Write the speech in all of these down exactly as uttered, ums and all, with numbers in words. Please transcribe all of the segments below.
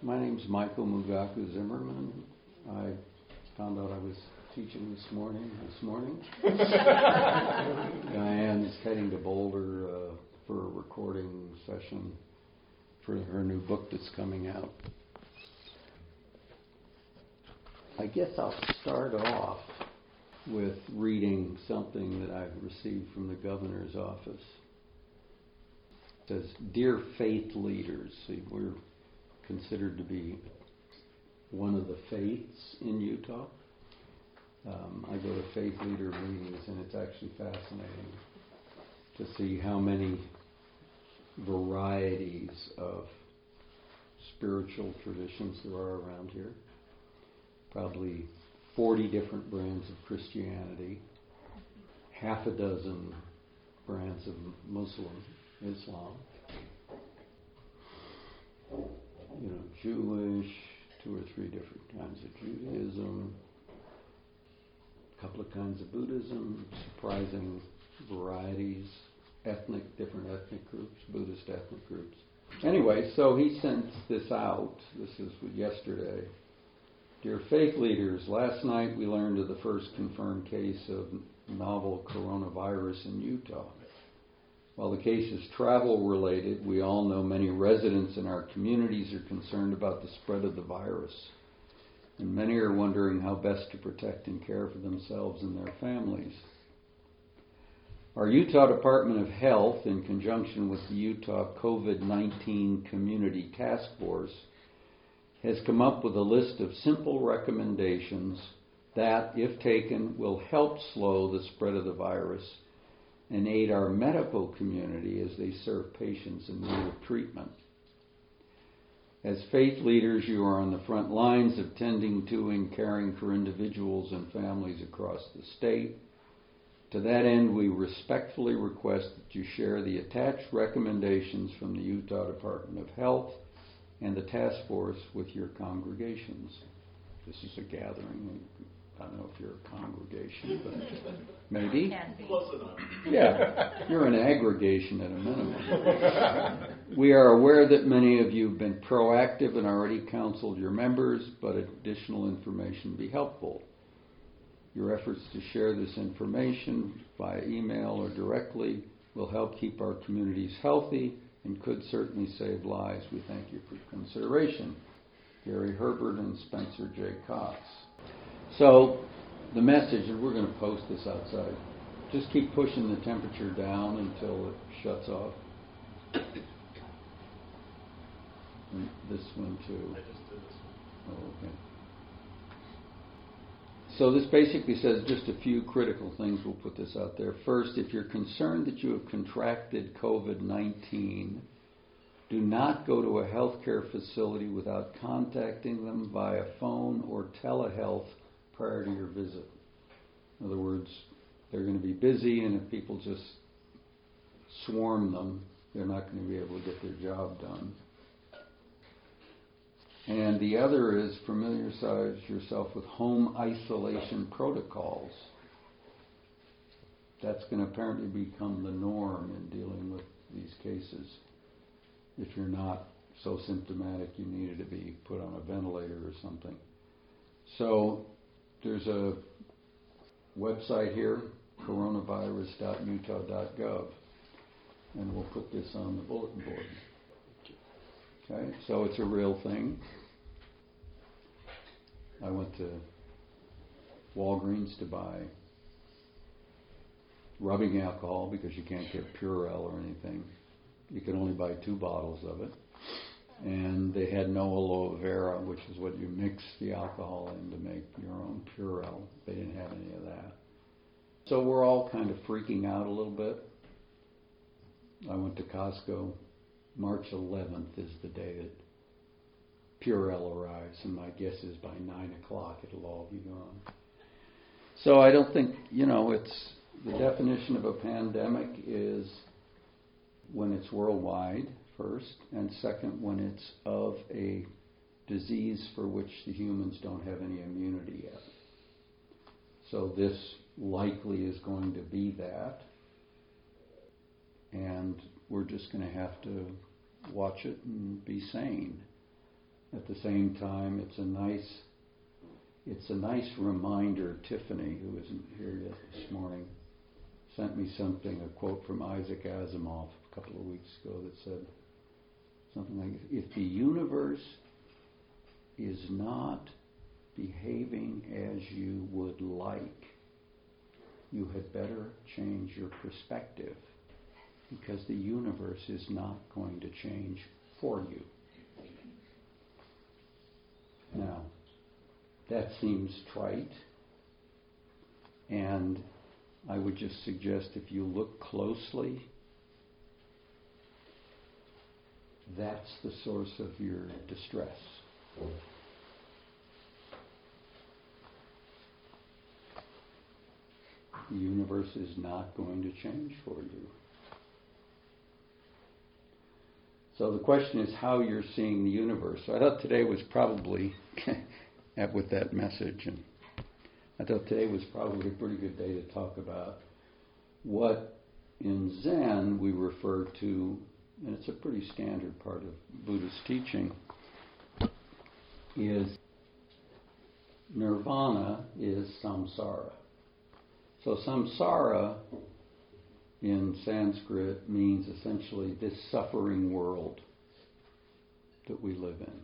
My name's Michael Mugaku Zimmerman. I found out I was teaching this morning. This morning, Diane's heading to Boulder uh, for a recording session for her new book that's coming out. I guess I'll start off with reading something that I've received from the governor's office. It says, "Dear faith leaders," see, we're considered to be one of the faiths in Utah. Um, I go to faith leader meetings, and it's actually fascinating to see how many varieties of spiritual traditions there are around here. Probably forty different brands of Christianity, half a dozen brands of Muslim, Islam, you know, Jewish, two or three different kinds of Judaism, a couple of kinds of Buddhism, surprising varieties, ethnic, different ethnic groups, Buddhist ethnic groups. Anyway, so he sent this out. This is yesterday. "Dear faith leaders, last night we learned of the first confirmed case of novel coronavirus in Utah. While the case is travel-related, we all know many residents in our communities are concerned about the spread of the virus, and many are wondering how best to protect and care for themselves and their families. Our Utah Department of Health, in conjunction with the Utah COVID nineteen Community Task Force, has come up with a list of simple recommendations that, if taken, will help slow the spread of the virus and aid our medical community as they serve patients in need of treatment. As faith leaders, you are on the front lines of tending to and caring for individuals and families across the state. To that end, we respectfully request that you share the attached recommendations from the Utah Department of Health and the task force with your congregations." This is a gathering. I don't know if you're a congregation, but maybe. Close enough. Yeah, you're an aggregation at a minimum. "We are aware that many of you have been proactive and already counseled your members, but additional information would be helpful. Your efforts to share this information via email or directly will help keep our communities healthy and could certainly save lives. We thank you for your consideration. Gary Herbert and Spencer J. Cox." So the message, and we're going to post this outside, just keep pushing the temperature down until it shuts off. And this one too. I just did this one. Oh, okay. So this basically says just a few critical things. We'll put this out there. First, if you're concerned that you have contracted COVID nineteen, do not go to a healthcare facility without contacting them via phone or telehealth prior to your visit. In other words, they're going to be busy, and if people just swarm them, they're not going to be able to get their job done. And the other is familiarize yourself with home isolation protocols. That's going to apparently become the norm in dealing with these cases. If you're not so symptomatic you needed to be put on a ventilator or something. So there's a website here, coronavirus dot utah dot gov, and we'll put this on the bulletin board. Okay, so it's a real thing. I went to Walgreens to buy rubbing alcohol because you can't get Purell or anything. You can only buy two bottles of it. And they had no aloe vera, which is what you mix the alcohol in to make your own Purell. They didn't have any of that. So we're all kind of freaking out a little bit. I went to Costco. March eleventh is the day that Purell arrives, and my guess is by nine o'clock it'll all be gone. So I don't think, you know, it's the definition of a pandemic is when it's worldwide, first, and second, when it's of a disease for which the humans don't have any immunity yet. So this likely is going to be that, and we're just going to have to watch it and be sane. at the same time, it's a nice, it's a nice reminder. Tiffany, who isn't here yet this morning, sent me something, a quote from Isaac Asimov a couple of weeks ago that said something like, if the universe is not behaving as you would like, you had better change your perspective, because the universe is not going to change for you. Now, that seems trite, and I would just suggest if you look closely, that's the source of your distress. The universe is not going to change for you. So the question is how you're seeing the universe. So I thought today was probably, with that message, and I thought today was probably a pretty good day to talk about what in Zen we refer to, and it's a pretty standard part of Buddhist teaching, is nirvana is samsara. So samsara in Sanskrit means essentially this suffering world that we live in.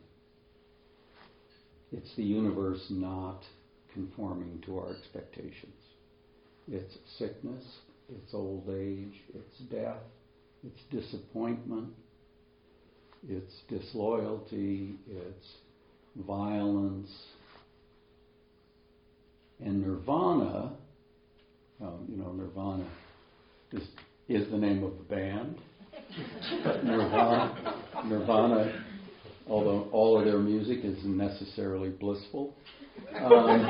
It's the universe not conforming to our expectations. It's sickness, it's old age, it's death, it's disappointment, it's disloyalty, it's violence. And nirvana, um, you know, nirvana is, is the name of the band. But Nirvana, Nirvana, although all of their music isn't necessarily blissful, um,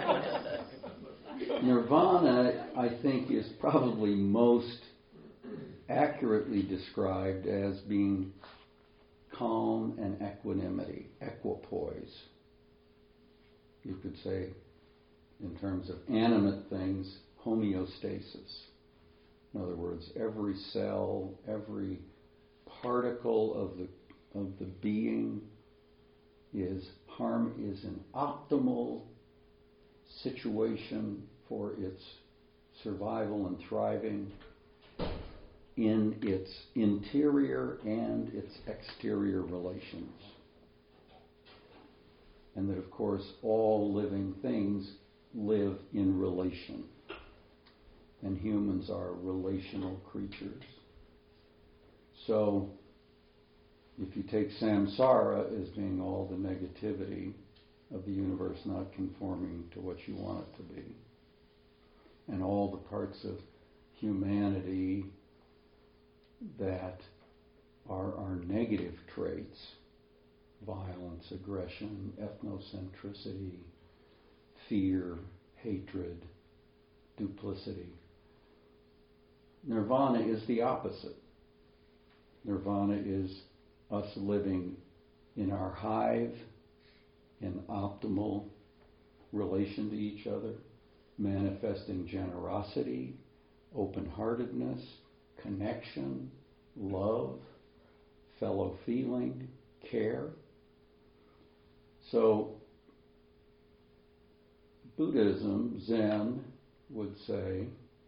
Nirvana, I think, is probably most accurately described as being calm and equanimity, equipoise. You could say, in terms of animate things, homeostasis. In other words, every cell, every particle of the of the being is harm is an optimal situation for its survival and thriving in its interior and its exterior relations. And that, of course, all living things live in relation. And humans are relational creatures. So, if you take samsara as being all the negativity of the universe not conforming to what you want it to be, and all the parts of humanity that are our negative traits, violence, aggression, ethnocentricity, fear, hatred, duplicity. Nirvana is the opposite. Nirvana is us living in our hive, in optimal relation to each other, manifesting generosity, open-heartedness, connection, love, fellow feeling, care. So, Buddhism, Zen, would say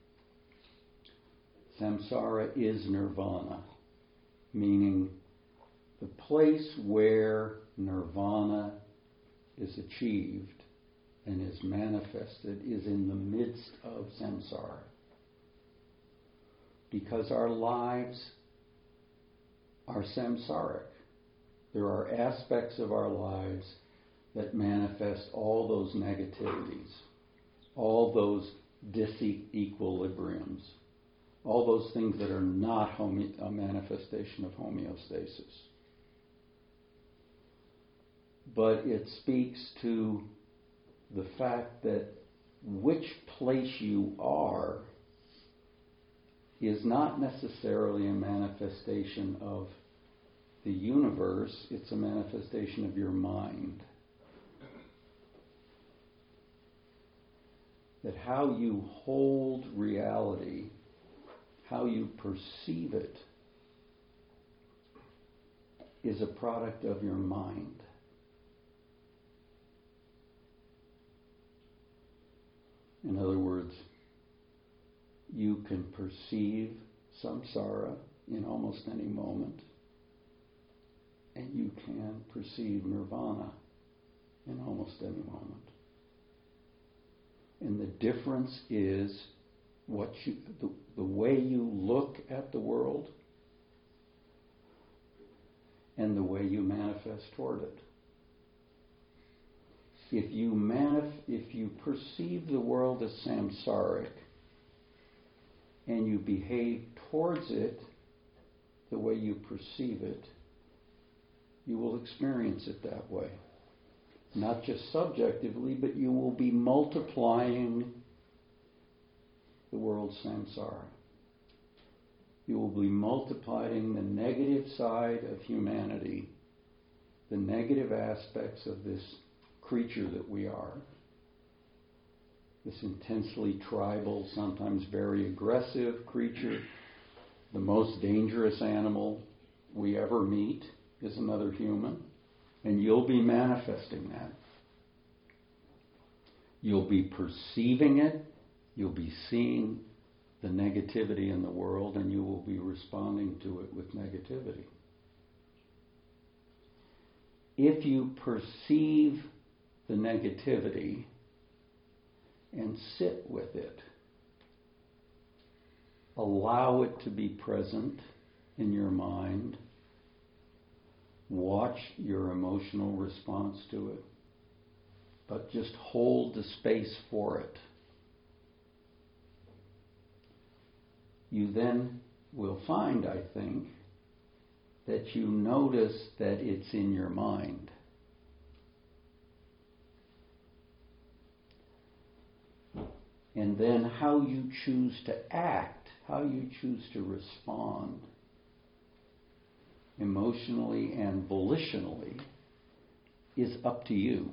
samsara is nirvana, meaning the place where nirvana is achieved and is manifested is in the midst of samsara. Because our lives are samsaric. There are aspects of our lives that manifest all those negativities, all those disequilibriums, all those things that are not home- a manifestation of homeostasis. But it speaks to the fact that which place you are is not necessarily a manifestation of the universe, it's a manifestation of your mind. That how you hold reality, how you perceive it, is a product of your mind. In other words, you can perceive samsara in almost any moment, and you can perceive nirvana in almost any moment. And the difference is what you, the, the way you look at the world and the way you manifest toward it. If you manif- if you perceive the world as samsaric and you behave towards it the way you perceive it, you will experience it that way. Not just subjectively, but you will be multiplying the world's samsara. You will be multiplying the negative side of humanity, the negative aspects of this creature that we are, this intensely tribal, sometimes very aggressive creature. The most dangerous animal we ever meet is another human, and you'll be manifesting that. You'll be perceiving it, you'll be seeing the negativity in the world, and you will be responding to it with negativity. If you perceive the negativity and sit with it, allow it to be present in your mind, watch your emotional response to it, but just hold the space for it. You then will find, I think, that you notice that it's in your mind. And then how you choose to act, how you choose to respond, emotionally and volitionally, is up to you.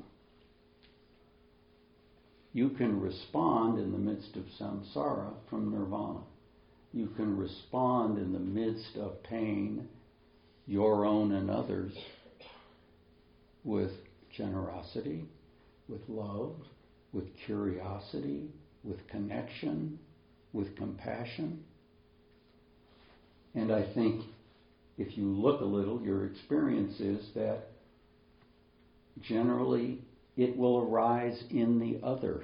You can respond in the midst of samsara from nirvana. You can respond in the midst of pain, your own and others, with generosity, with love, with curiosity, with connection, with compassion. And I think if you look a little, your experience is that generally it will arise in the other.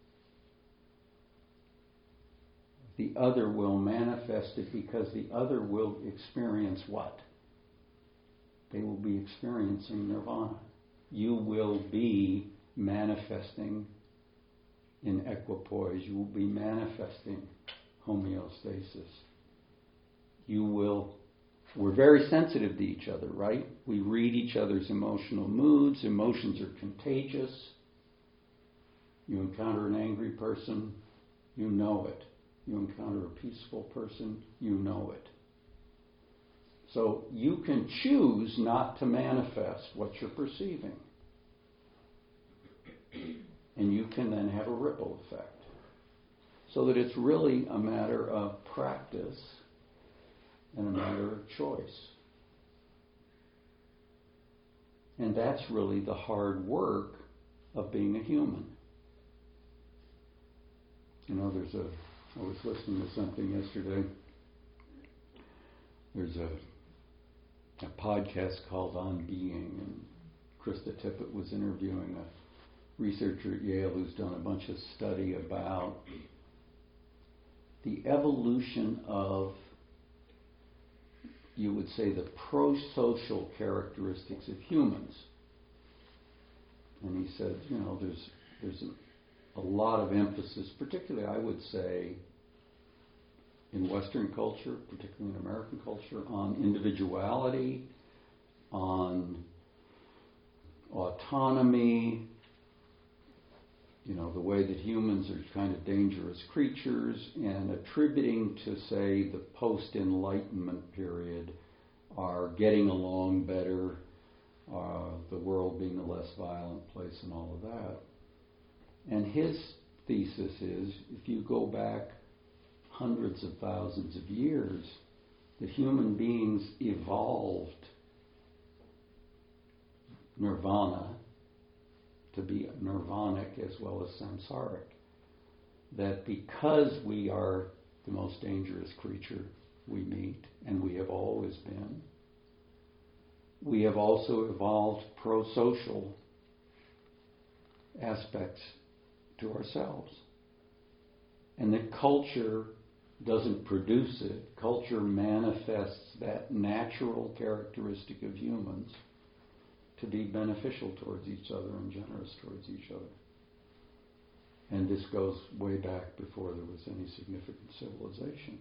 The other will manifest it because the other will experience what? They will be experiencing nirvana. You will be manifesting in equipoise. You will be manifesting homeostasis. You will... We're very sensitive to each other, right? We read each other's emotional moods. Emotions are contagious. You encounter an angry person, you know it. You encounter a peaceful person, you know it. So you can choose not to manifest what you're perceiving. And you can then have a ripple effect. So that it's really a matter of practice and a matter of choice. And that's really the hard work of being a human. You know, there's a, I was listening to something yesterday. There's a, a podcast called On Being, and Krista Tippett was interviewing a researcher at Yale who's done a bunch of study about the evolution of, you would say, the pro-social characteristics of humans. And he said, you know, there's there's a, a lot of emphasis, particularly I would say in Western culture, particularly in American culture, on individuality, on autonomy, you know, the way that humans are kind of dangerous creatures, and attributing to, say, the post-Enlightenment period, are getting along better, uh, the world being a less violent place and all of that. And his thesis is, if you go back hundreds of thousands of years, that human beings evolved nirvana to be nirvanic as well as samsaric. that because we are the most dangerous creature we meet, and we have always been, we have also evolved pro-social aspects to ourselves. And that culture doesn't produce it. Culture manifests that natural characteristic of humans to be beneficial towards each other and generous towards each other. And this goes way back before there was any significant civilization.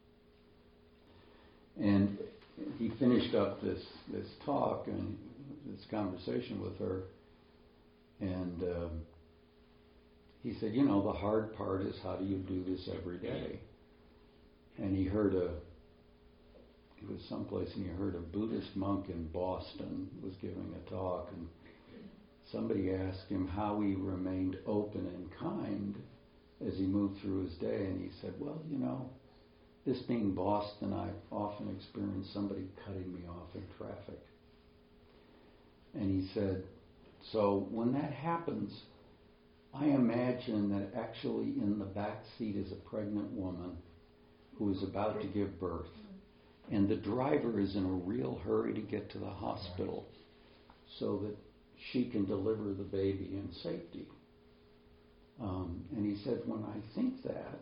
And he finished up this, this talk and this conversation with her, and um, he said, you know, the hard part is how do you do this every day? And he heard a, he was someplace and he heard a Buddhist monk in Boston was giving a talk, and somebody asked him how he remained open and kind as he moved through his day, and he said, well, you know, this being Boston, I've often experienced somebody cutting me off in traffic. And he said, so when that happens, I imagine that actually in the back seat is a pregnant woman who is about to give birth. And the driver is in a real hurry to get to the hospital so that she can deliver the baby in safety. Um, and he said, when I think that,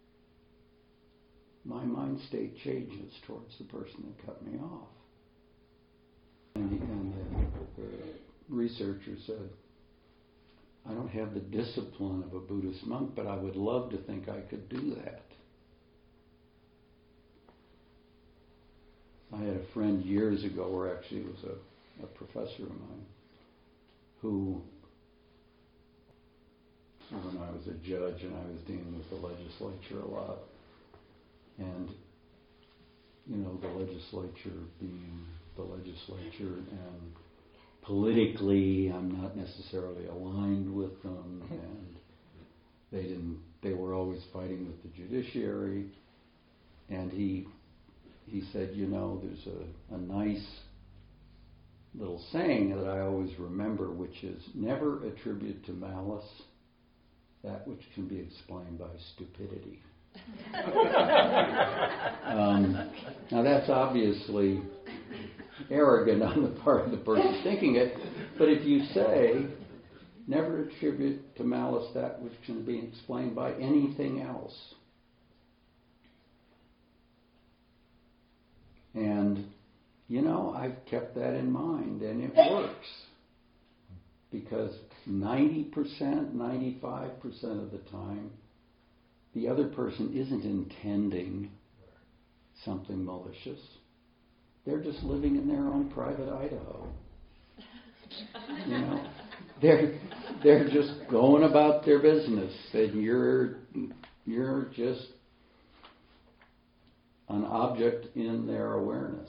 my mind state changes towards the person that cut me off. And, he, and the, the researcher said, I don't have the discipline of a Buddhist monk, but I would love to think I could do that. I had a friend years ago, or actually it was a, a professor of mine, who, when I was a judge and I was dealing with the legislature a lot, and, you know, the legislature being the legislature, and politically I'm not necessarily aligned with them, and they didn't, they were always fighting with the judiciary, and he he said, you know, there's a, a nice little saying that I always remember, which is, never attribute to malice that which can be explained by stupidity. um, now that's obviously arrogant on the part of the person thinking it, but if you say, never attribute to malice that which can be explained by anything else. And, you know, I've kept that in mind, and it works. Because ninety percent, ninety-five percent of the time, the other person isn't intending something malicious. They're just living in their own private Idaho. You know, they're they're just going about their business, and you're you're just an object in their awareness.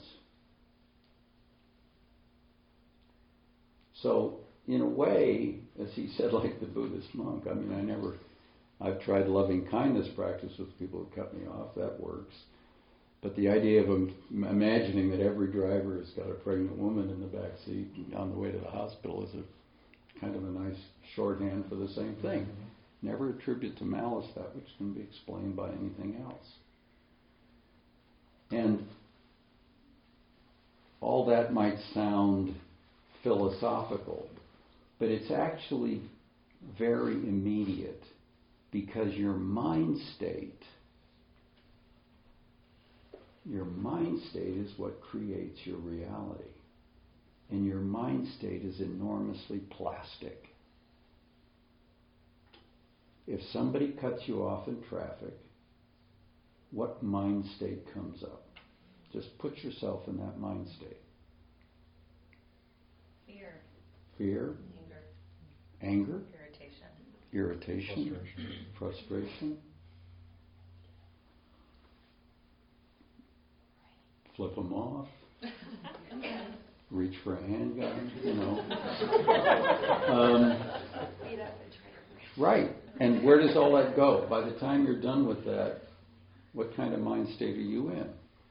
So, in a way, as he said, like the Buddhist monk, I mean, I never, I've tried loving kindness practice with people who cut me off, that works. But the idea of um, imagining that every driver has got a pregnant woman in the back seat on the way to the hospital is a kind of a nice shorthand for the same thing. Mm-hmm. Never attribute to malice that which can be explained by anything else. And all that might sound philosophical, but it's actually very immediate, because your mind state, your mind state is what creates your reality. And your mind state is enormously plastic. If somebody cuts you off in traffic, what mind state comes up? Just put yourself in that mind state. Fear. Fear. Anger. Anger. Irritation. Irritation. Frustration. Frustration. Flip them off. Reach for a handgun, you know. um, right. And where does all that go? By the time you're done with that, what kind of mind state are you in?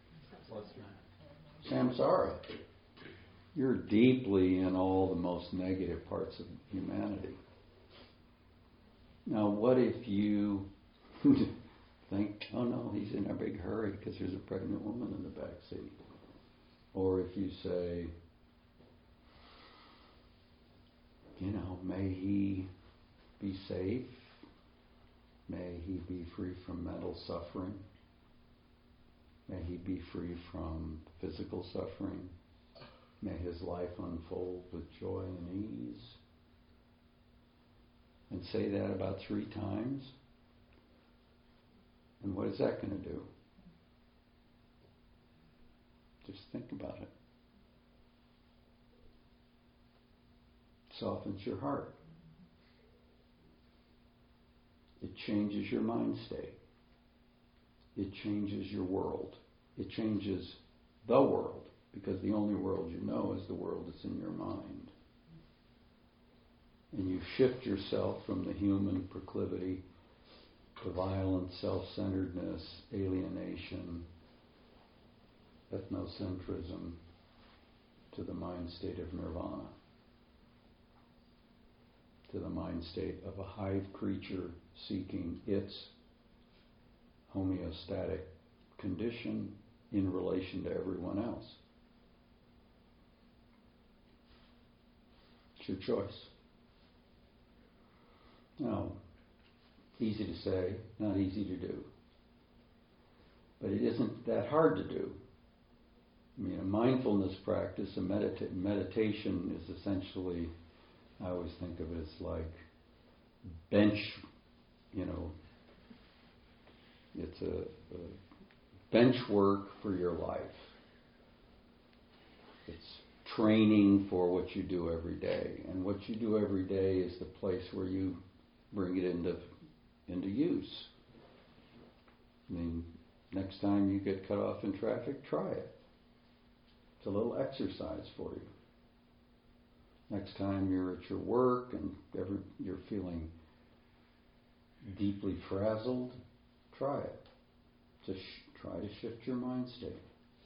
Samsara. You're deeply in all the most negative parts of humanity. Now, what if you think, oh no, he's in a big hurry because there's a pregnant woman in the back seat. Or if you say, you know, may he be safe, may he be free from mental suffering, may he be free from physical suffering, may his life unfold with joy and ease. And say that about three times. And what is that going to do? Just think about it. Softens your heart. It changes your mind state. It changes your world. It changes the world, because the only world you know is the world that's in your mind. And you shift yourself from the human proclivity to violence, self-centeredness, alienation, ethnocentrism, to the mind state of nirvana, to the mind state of a hive creature seeking its homeostatic condition in relation to everyone else. It's your choice. Now, easy to say, not easy to do. But it isn't that hard to do. I mean, a mindfulness practice, a medita- meditation is essentially, I always think of it as like bench, you know, it's a, a bench work for your life. It's training for what you do every day. And what you do every day is the place where you bring it into into use. I mean, next time you get cut off in traffic, try it. It's a little exercise for you. Next time you're at your work and every, you're feeling deeply frazzled, try it. Just sh- try to shift your mind state.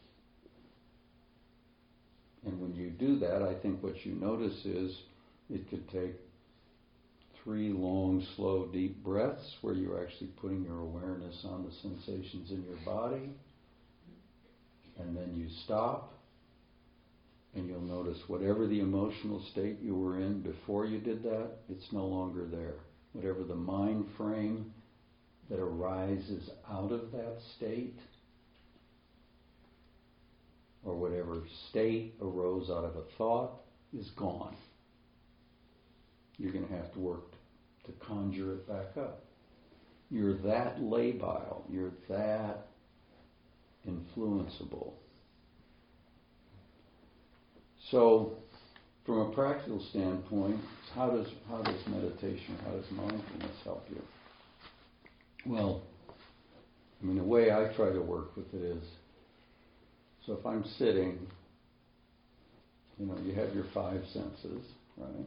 And when you do that, I think what you notice is it could take three long, slow, deep breaths where you're actually putting your awareness on the sensations in your body. And then you stop, and you'll notice whatever the emotional state you were in before you did that, it's no longer there. Whatever the mind frame that arises out of that state, or whatever state arose out of a thought, is gone. You're going to have to work to conjure it back up. You're that labile. You're that influenceable. So, from a practical standpoint, how does how does meditation, how does mindfulness help you? Well, I mean, the way I try to work with it is, so if I'm sitting, you know, you have your five senses, right?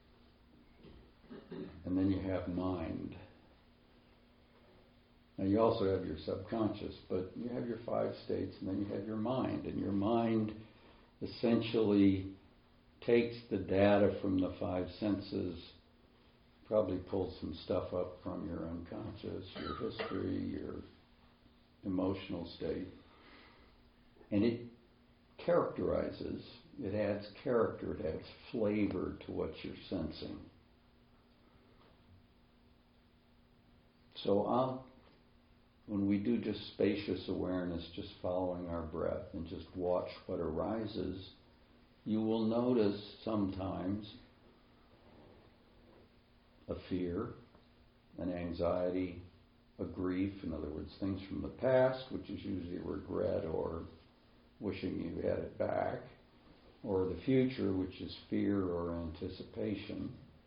And then you have mind. Now you also have your subconscious, but you have your five states, and then you have your mind. And your mind essentially takes the data from the five senses, probably pulls some stuff up from your unconscious, your history, your emotional state, and it characterizes, it adds character, it adds flavor to what you're sensing. So I'll, when we do just spacious awareness, just following our breath and just watch what arises, you will notice sometimes a fear, an anxiety, a grief, in other words, things from the past, which is usually regret or wishing you had it back, or the future, which is fear or anticipation.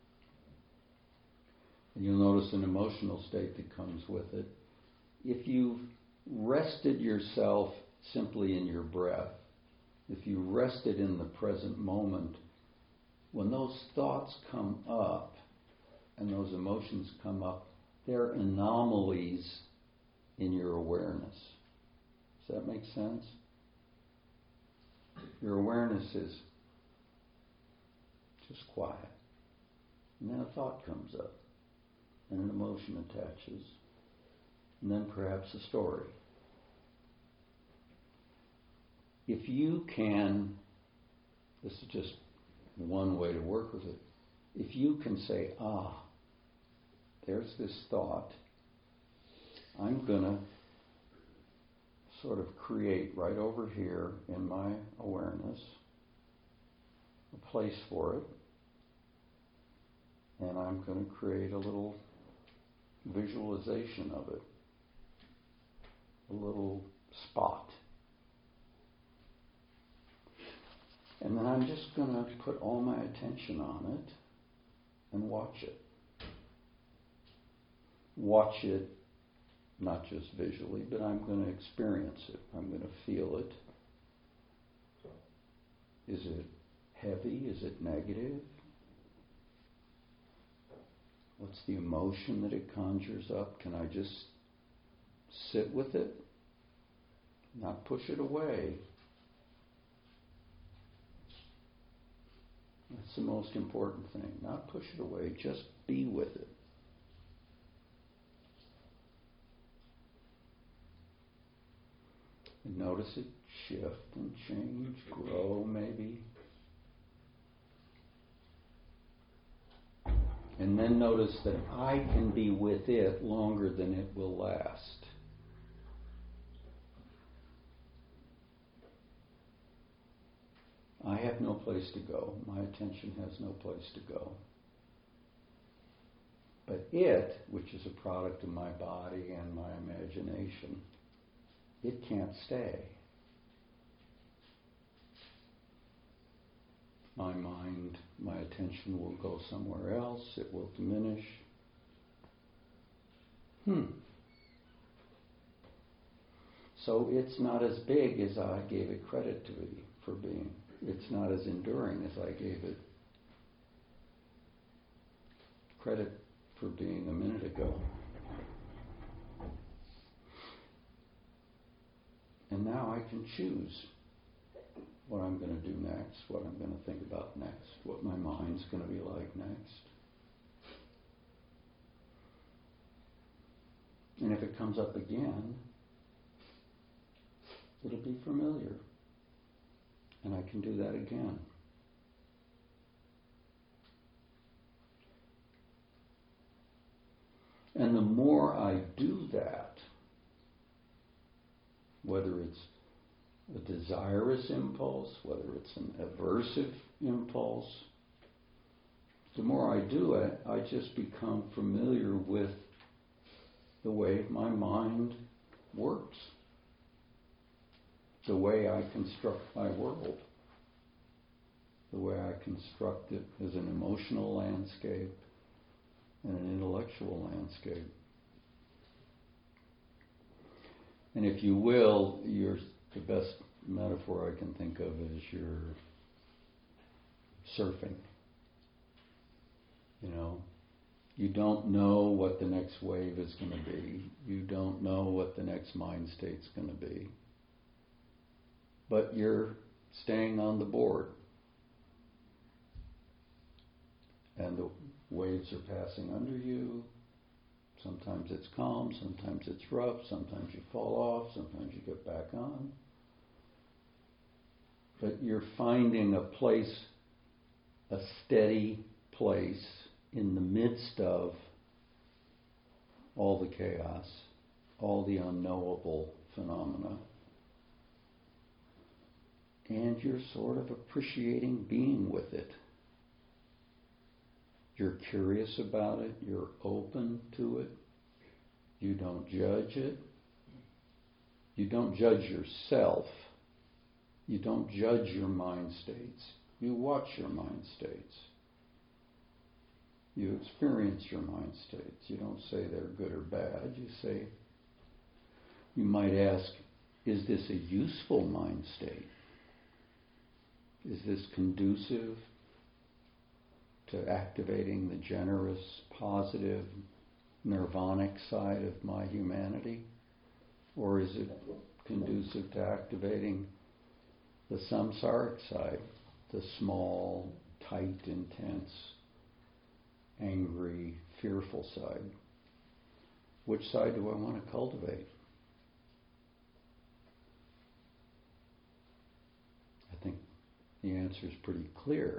And you'll notice an emotional state that comes with it. If you've rested yourself simply in your breath, if you rested in the present moment, when those thoughts come up and those emotions come up, they're anomalies in your awareness. Does that make sense? Your awareness is just quiet. And then a thought comes up. And an emotion attaches. and then perhaps a story. If you can, this is just one way to work with it, if you can say, ah, there's this thought, I'm going to sort of create right over here in my awareness a place for it, and I'm going to create a little visualization of it, a little spot. And then I'm just going to put all my attention on it and watch it. Watch it, not just visually, but I'm going to experience it. I'm going to feel it. Is it heavy? Is it negative? What's the emotion that it conjures up? Can I just sit with it? Not push it away. That's the most important thing. Not push it away, just be with it. And notice it shift and change, grow maybe. And then notice that I can be with it longer than it will last. I have no place to go. My attention has no place to go. But it, which is a product of my body and my imagination, it can't stay. My mind, my attention will go somewhere else. It will diminish. Hmm. So it's not as big as I gave it credit to be for being. It's not as enduring as I gave it credit for being a minute ago. And now I can choose what I'm going to do next, what I'm going to think about next, what my mind's going to be like next. And if it comes up again, it'll be familiar. And I can do that again. And the more I do that, whether it's a desirous impulse, whether it's an aversive impulse, the more I do it, I just become familiar with the way my mind works, the way I construct my world, the way I construct it as an emotional landscape and an intellectual landscape. And if you will, you're, the best metaphor I can think of is you're surfing. You know, you don't know what the next wave is going to be. You don't know what the next mind state's going to be. But you're staying on the board. And the waves are passing under you. Sometimes it's calm, sometimes it's rough, sometimes you fall off, sometimes you get back on. But you're finding a place, a steady place in the midst of all the chaos, all the unknowable phenomena. And you're sort of appreciating being with it. You're curious about it. You're open to it. You don't judge it. You don't judge yourself. You don't judge your mind states. You watch your mind states. You experience your mind states. You don't say they're good or bad. You say, you might ask, is this a useful mind state? Is this conducive to activating the generous, positive, nirvanic side of my humanity? Or is it conducive to activating the samsaric side, the small, tight, intense, angry, fearful side? which side do I want to cultivate? I think the answer is pretty clear.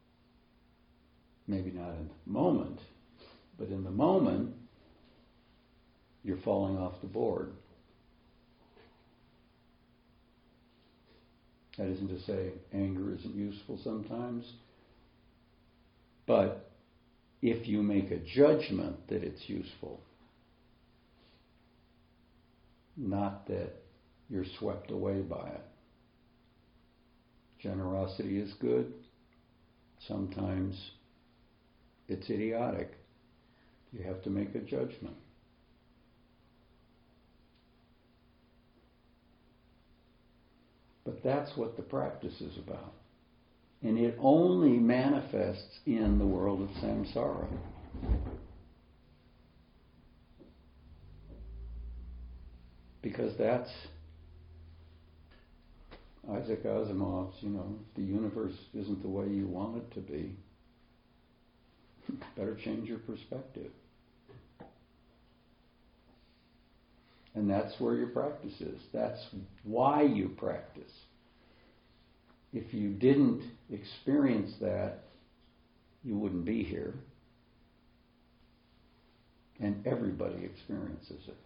Maybe not in the moment, but in the moment, you're falling off the board. That isn't to say anger isn't useful sometimes, but if you make a judgment that it's useful, not that you're swept away by it. Generosity is good. Sometimes it's idiotic. You have to make a judgment. But that's what the practice is about. And it only manifests in the world of samsara. Because that's Isaac Asimov's, you know, the universe isn't the way you want it to be. Better change your perspective. And that's where your practice is. That's why you practice. If you didn't experience that, you wouldn't be here. And everybody experiences it.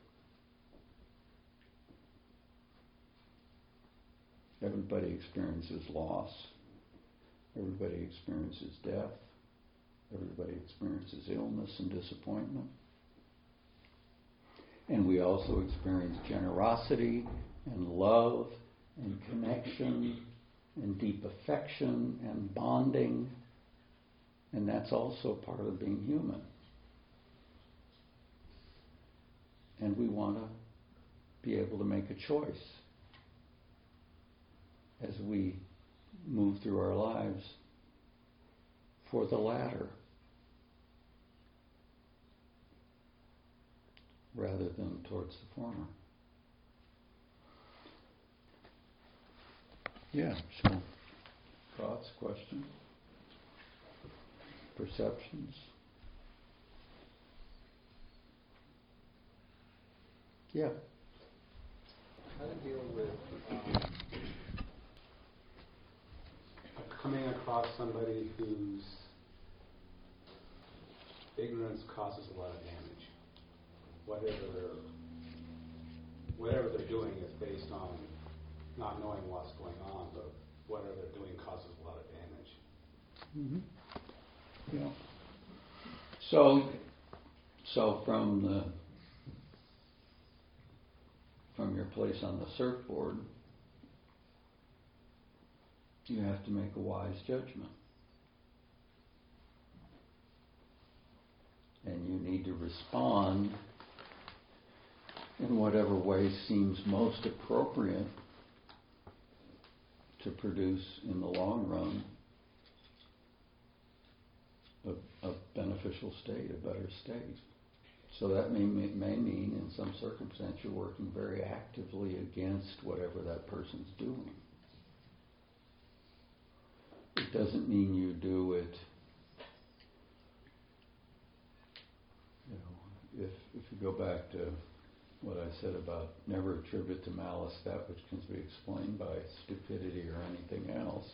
Everybody experiences loss. Everybody experiences death. Everybody experiences illness and disappointment. And we also experience generosity and love and connection and deep affection and bonding. And that's also part of being human. And we want to be able to make a choice as we move through our lives for the latter, rather than towards the former. Yeah, so thoughts, questions, perceptions? Yeah. How to deal with um, coming across somebody whose ignorance causes a lot of damage. Whatever they're, whatever they're doing is based on not knowing what's going on, but whatever they're doing causes a lot of damage. Mm-hmm. Yeah. So, so from the from your place on the surfboard, you have to make a wise judgment. And you need to respond in whatever way seems most appropriate to produce in the long run a, a beneficial state, a better state. So that may, may mean in some circumstance you're working very actively against whatever that person's doing. It doesn't mean you do it, you know, if if you go back to what I said about never attribute to malice that which can be explained by stupidity or anything else.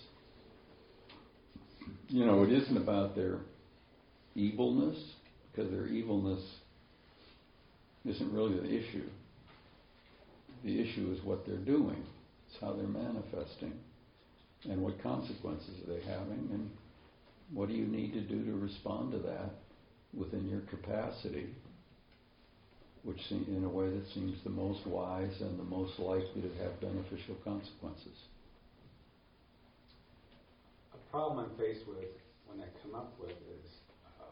You know, it isn't about their evilness, because their evilness isn't really the issue. The issue is what they're doing. It's how they're manifesting. And what consequences are they having, and what do you need to do to respond to that within your capacity, which seem, in a way that seems the most wise and the most likely to have beneficial consequences. A problem I'm faced with when I come up with is uh,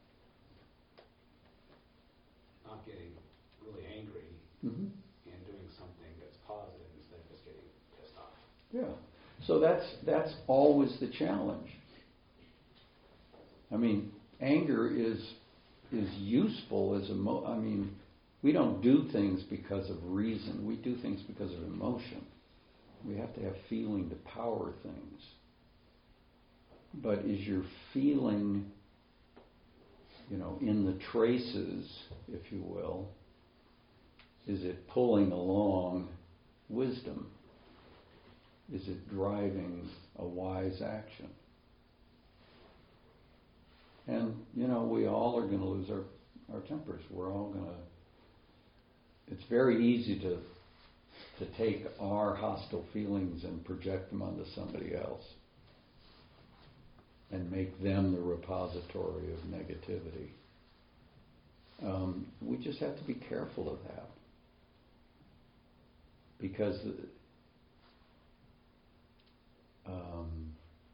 not getting really angry Mm-hmm. and doing something that's positive instead of just getting pissed off. Yeah. So that's that's always the challenge. I mean, anger is is useful as a mo- I mean, we don't do things because of reason. We do things because of emotion. We have to have feeling to power things. But is your feeling, you know, in the traces, if you will, is it pulling along wisdom? Is it driving a wise action? And, you know, we all are going to lose our, our tempers. We're all going to... It's very easy to to take our hostile feelings and project them onto somebody else and make them the repository of negativity. Um, we just have to be careful of that. Because um,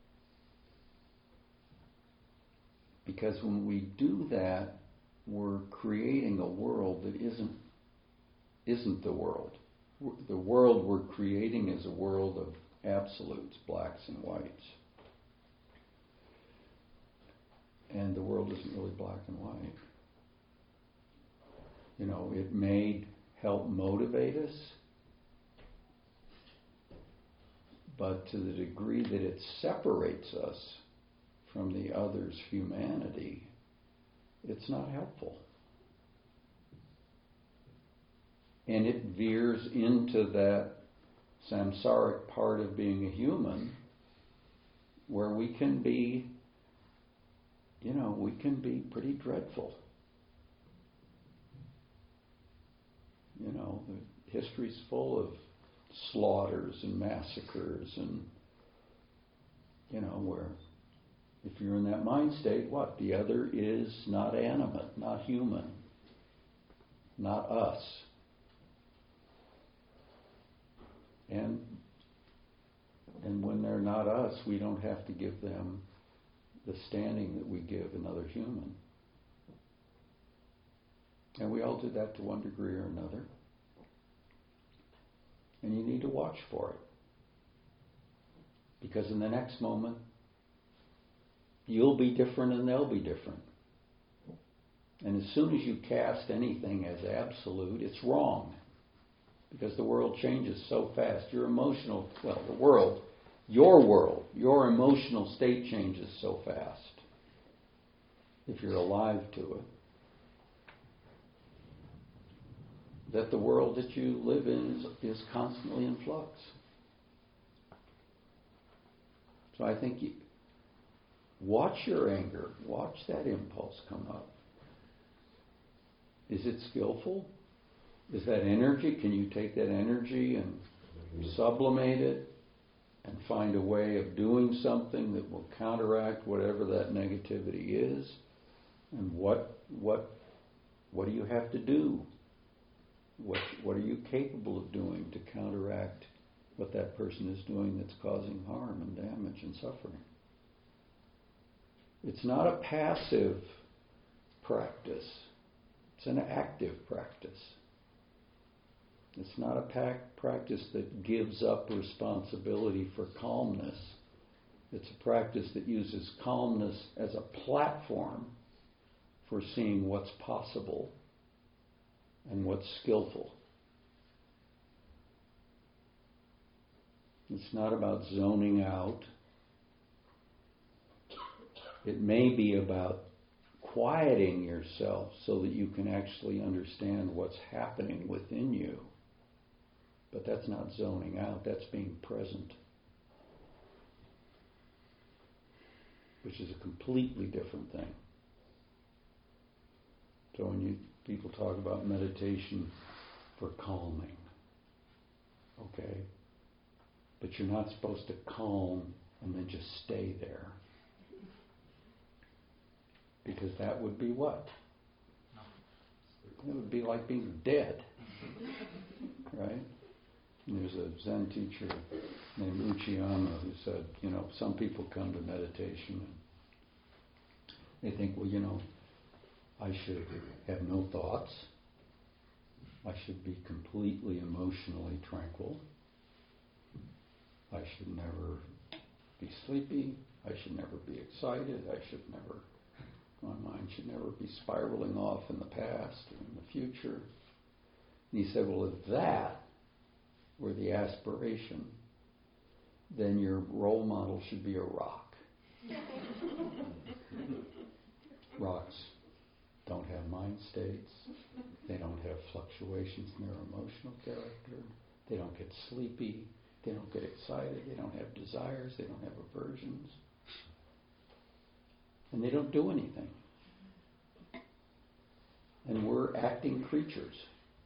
because when we do that, we're creating a world that isn't isn't the world. The world we're creating is a world of absolutes, blacks and whites. And the world isn't really black and white. You know, it may help motivate us, but to the degree that it separates us from the other's humanity, it's not helpful. And it veers into that samsaric part of being a human where we can be, you know, we can be pretty dreadful. You know, the history's full of slaughters and massacres and, you know, where if you're in that mind state, what? The other is not animate, not human, not us. And and when they're not us, we don't have to give them the standing that we give another human. And we all do that to one degree or another. And you need to watch for it. Because in the next moment, you'll be different and they'll be different. And as soon as you cast anything as absolute, it's wrong. Because the world changes so fast. Your emotional, well, the world, your world, your emotional state changes so fast. If you're alive to it. That the world that you live in is, is constantly in flux. So I think you watch your anger. Watch that impulse come up. Is it skillful? Is that energy? Can you take that energy and sublimate it and find a way of doing something that will counteract whatever that negativity is? And what what what do you have to do? What what are you capable of doing to counteract what that person is doing that's causing harm and damage and suffering? It's not a passive practice. It's an active practice. It's not a pac- practice that gives up responsibility for calmness. It's a practice that uses calmness as a platform for seeing what's possible and what's skillful. It's not about zoning out. It may be about quieting yourself so that you can actually understand what's happening within you. But that's not zoning out, that's being present. Which is a completely different thing. So when you people talk about meditation for calming, okay? But you're not supposed to calm and then just stay there. Because that would be what? It would be like being dead. Right? And there's a Zen teacher named Uchiyama who said, you know, some people come to meditation and they think, well, you know, I should have no thoughts. I should be completely emotionally tranquil. I should never be sleepy. I should never be excited. I should never, my mind should never be spiraling off in the past or in the future. And he said, well, if that were the aspiration, then your role model should be a rock. Rocks don't have mind states. They don't have fluctuations in their emotional character. They don't get sleepy. They don't get excited. They don't have desires. They don't have aversions. And they don't do anything. And we're acting creatures.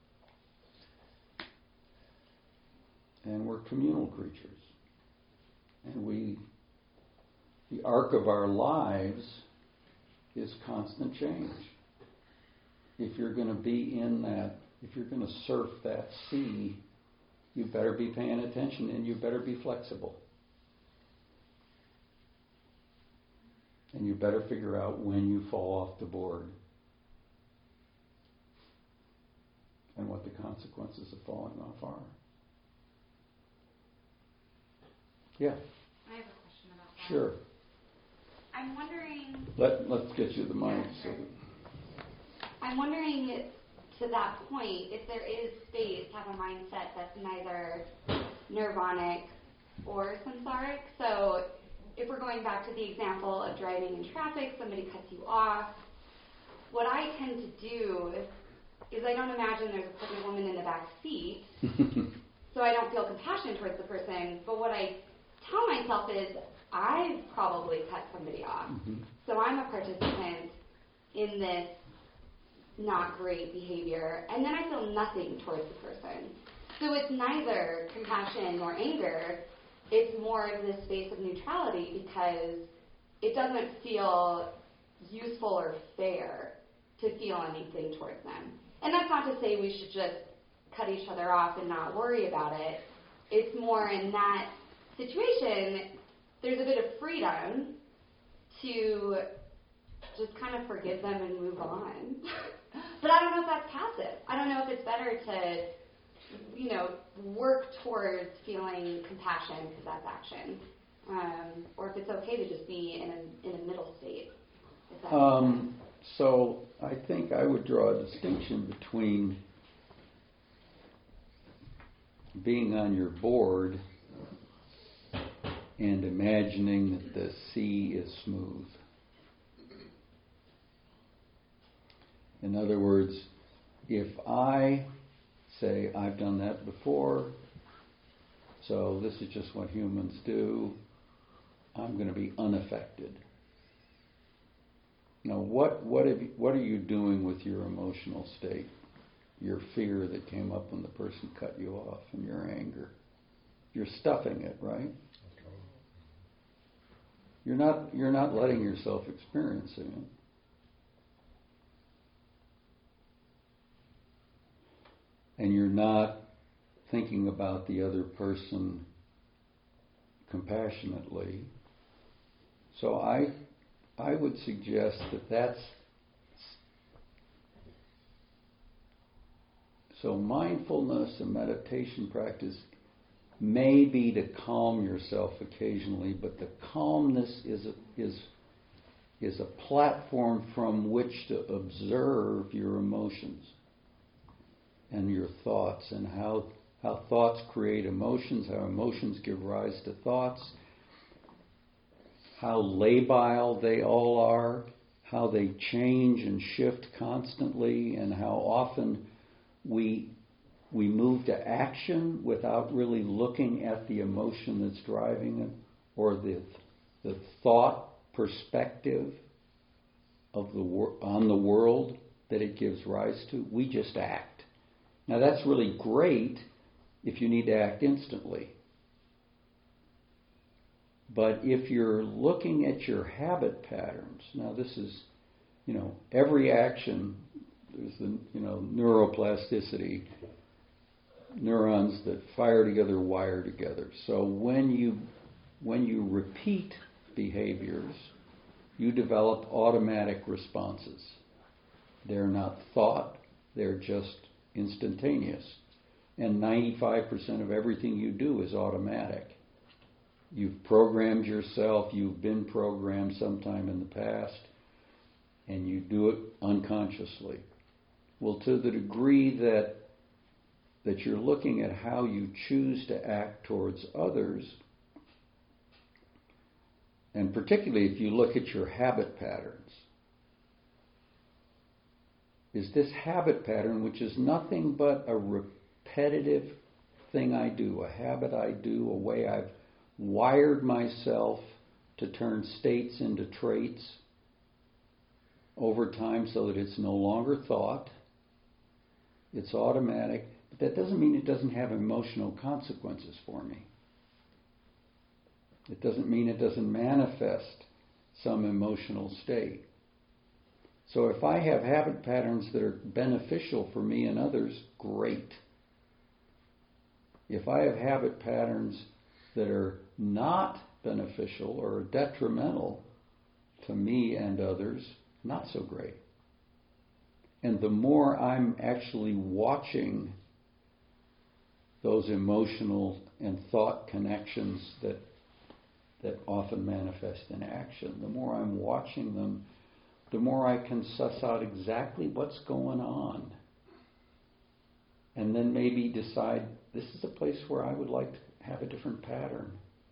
And we're communal creatures. And we, the arc of our lives is constant change. If you're going to be in that, if you're going to surf that sea, you better be paying attention and you better be flexible. And you better figure out when you fall off the board and what the consequences of falling off are. Yeah. I have a question about that. Sure. I'm wondering. Let Let's get you the mic. Yeah, sure. I'm wondering, to that point, if there is space to have a mindset that's neither nirvanic or samsaric. So, if we're going back to the example of driving in traffic, somebody cuts you off. What I tend to do is I don't imagine there's a pregnant woman in the back seat, so I don't feel compassion towards the person. But what I tell myself is, I've probably cut somebody off. Mm-hmm. So I'm a participant in this not great behavior, and then I feel nothing towards the person. So it's neither compassion nor anger. It's more of this space of neutrality because it doesn't feel useful or fair to feel anything towards them. And that's not to say we should just cut each other off and not worry about it. It's more in that situation, there's a bit of freedom to just kind of forgive them and move on. But I don't know if that's passive. I don't know if it's better to, you know, work towards feeling compassion because that's action, um, or if it's okay to just be in a in a middle state. If that um, so I think I would draw a distinction between being on your board and imagining that the sea is smooth. In other words, if I say, I've done that before, so this is just what humans do, I'm going to be unaffected. Now, what what have you, what are you doing with your emotional state? Your fear that came up when the person cut you off, and your anger. You're stuffing it, right? You're not you're not letting yourself experiencing it. And you're not thinking about the other person compassionately. So I I would suggest that that's so mindfulness and meditation practice may be to calm yourself occasionally, but the calmness is a, is is a platform from which to observe your emotions and your thoughts, and how how thoughts create emotions, how emotions give rise to thoughts, how labile they all are, how they change and shift constantly, and how often we we move to action without really looking at the emotion that's driving it, or the the thought perspective of the wor- on the world that it gives rise to. We just act. Now that's really great if you need to act instantly. But if you're looking at your habit patterns, now this is, you know, every action, there's the, you know, neuroplasticity, neurons that fire together wire together. So when you when you repeat behaviors, you develop automatic responses. They're not thought, they're just instantaneous. And ninety-five percent of everything you do is automatic. You've programmed yourself, you've been programmed sometime in the past, and you do it unconsciously. Well, to the degree that that you're looking at how you choose to act towards others, and particularly if you look at your habit patterns, is this habit pattern, which is nothing but a repetitive thing I do, a habit I do, a way I've wired myself to turn states into traits over time so that it's no longer thought. It's automatic, but that doesn't mean it doesn't have emotional consequences for me. It doesn't mean it doesn't manifest some emotional state. So if I have habit patterns that are beneficial for me and others, great. If I have habit patterns that are not beneficial or detrimental to me and others, not so great. And the more I'm actually watching those emotional and thought connections that that often manifest in action, the more I'm watching them, the more I can suss out exactly what's going on. And then maybe decide, this is a place where I would like to have a different pattern.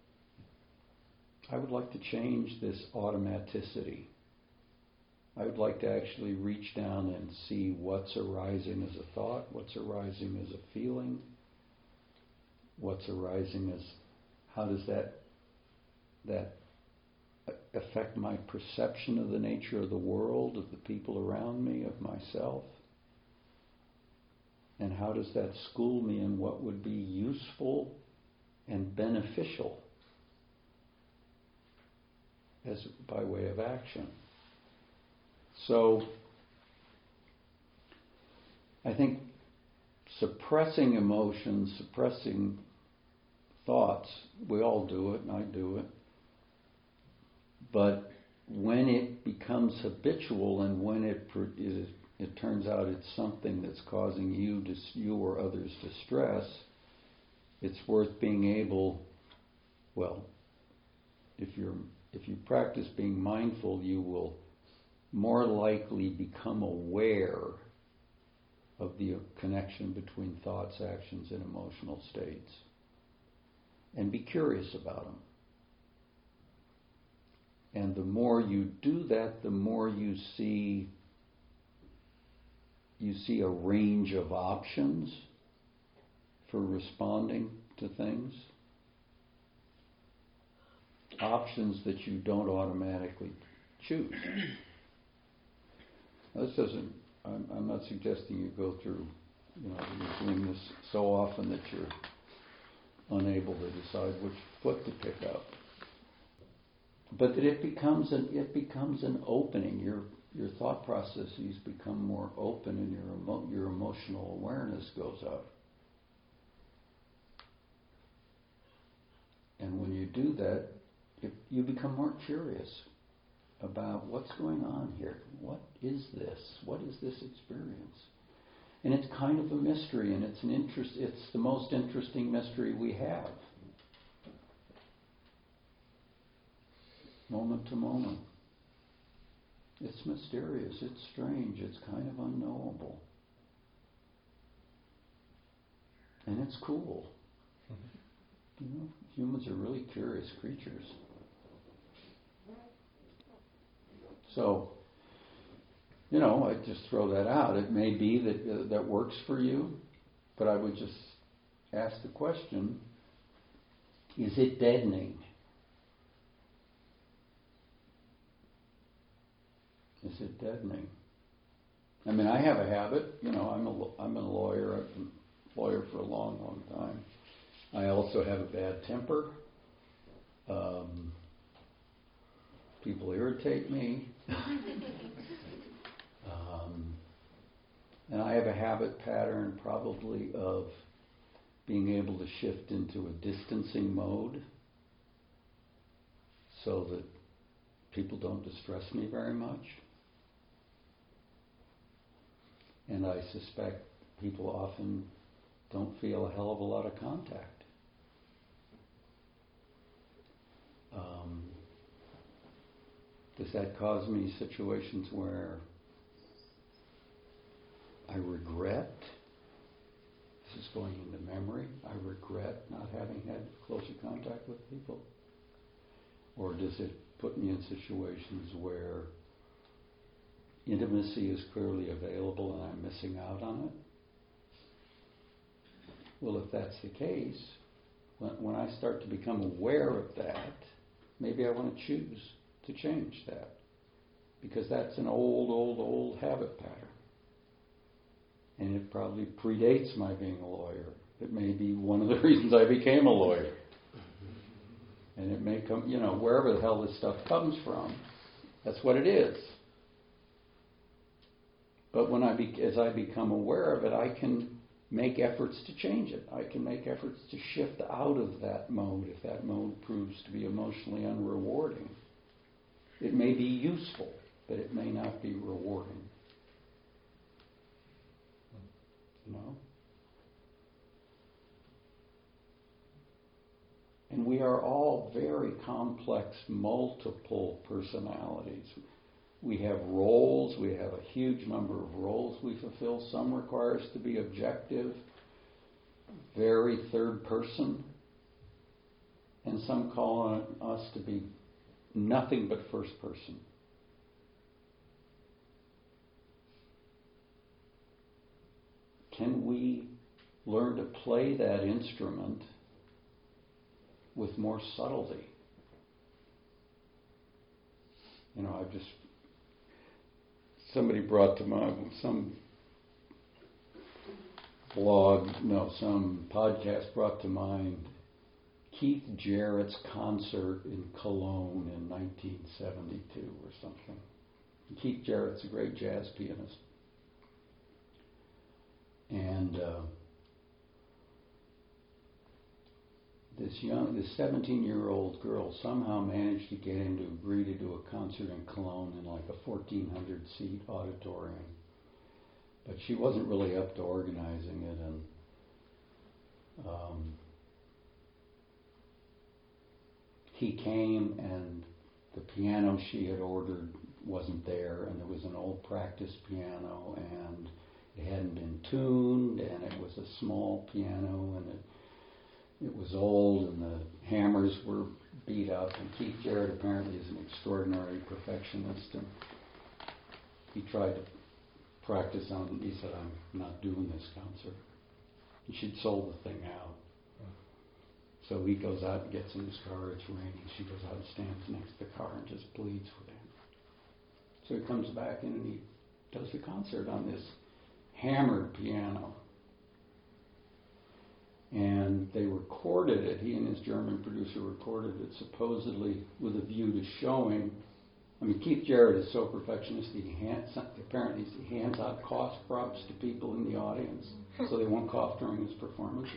I would like to change this automaticity. I would like to actually reach down and see what's arising as a thought, what's arising as a feeling, what's arising as, how does that that affect my perception of the nature of the world, of the people around me, of myself? And how does that school me in what would be useful and beneficial as by way of action? So I think suppressing emotions, suppressing thoughts, we all do it, and I do it. But when it becomes habitual and when it it, it turns out it's something that's causing you, you or others distress, it's worth being able, well, if you're if you practice being mindful, you will more likely become aware of the connection between thoughts, actions, and emotional states, and be curious about them. And the more you do that, the more you see you see a range of options for responding to things. Options that you don't automatically choose. Now, this doesn't, I'm, I'm not suggesting you go through, you know, you're doing this so often that you're unable to decide which foot to pick up. But that it becomes an it becomes an opening. Your your thought processes become more open, and your emo, your emotional awareness goes up. And when you do that, it, you become more curious about what's going on here. What is this? What is this experience? And it's kind of a mystery, and it's an interest. It's the most interesting mystery we have. Moment to moment. It's mysterious, it's strange, it's kind of unknowable. And it's cool. Mm-hmm. You know, humans are really curious creatures. So, you know, I just throw that out. It may be that uh, that works for you, but I would just ask the question, is it deadening? Is it deadening? I mean, I have a habit. You know, I'm a I'm a lawyer. I've been a lawyer for a long, long time. I also have a bad temper. Um, people irritate me. um, and I have a habit pattern probably of being able to shift into a distancing mode so that people don't distress me very much. And I suspect people often don't feel a hell of a lot of contact. Um, does that cause me situations where I regret? This is going into memory. I regret not having had closer contact with people. Or does it put me in situations where intimacy is clearly available and I'm missing out on it? Well, if that's the case, when, when I start to become aware of that, maybe I want to choose to change that. Because that's an old, old, old habit pattern. And it probably predates my being a lawyer. It may be one of the reasons I became a lawyer. And it may come, you know, wherever the hell this stuff comes from, that's what it is. But when I, be, as I become aware of it, I can make efforts to change it. I can make efforts to shift out of that mode if that mode proves to be emotionally unrewarding. It may be useful, but it may not be rewarding. You know? And we are all very complex, multiple personalities. We have roles. We have a huge number of roles we fulfill. Some require us to be objective, very third person. And some call on us to be nothing but first person. Can we learn to play that instrument with more subtlety? You know, I've just, somebody brought to mind, some blog, no, some podcast brought to mind Keith Jarrett's concert in Cologne in nineteen seventy-two or something. Keith Jarrett's a great jazz pianist. And uh, this young, this seventeen-year-old girl somehow managed to get him to agree to do a concert in Cologne in like a fourteen hundred seat auditorium. But she wasn't really up to organizing it, and um, he came, and the piano she had ordered wasn't there, and there was an old practice piano, and it hadn't been tuned, and it was a small piano, and it It was old, and the hammers were beat up, and Keith Jarrett apparently is an extraordinary perfectionist, and he tried to practice on it. He said, I'm not doing this concert. And she'd sold the thing out. So he goes out and gets in his car, it's raining, she goes out and stands next to the car and just pleads with him. So he comes back in and he does the concert on this hammered piano. And they recorded it, he and his German producer recorded it supposedly with a view to showing, I mean, Keith Jarrett is so perfectionist, he hands, apparently he hands out cough drops to people in the audience so they won't cough during his performances.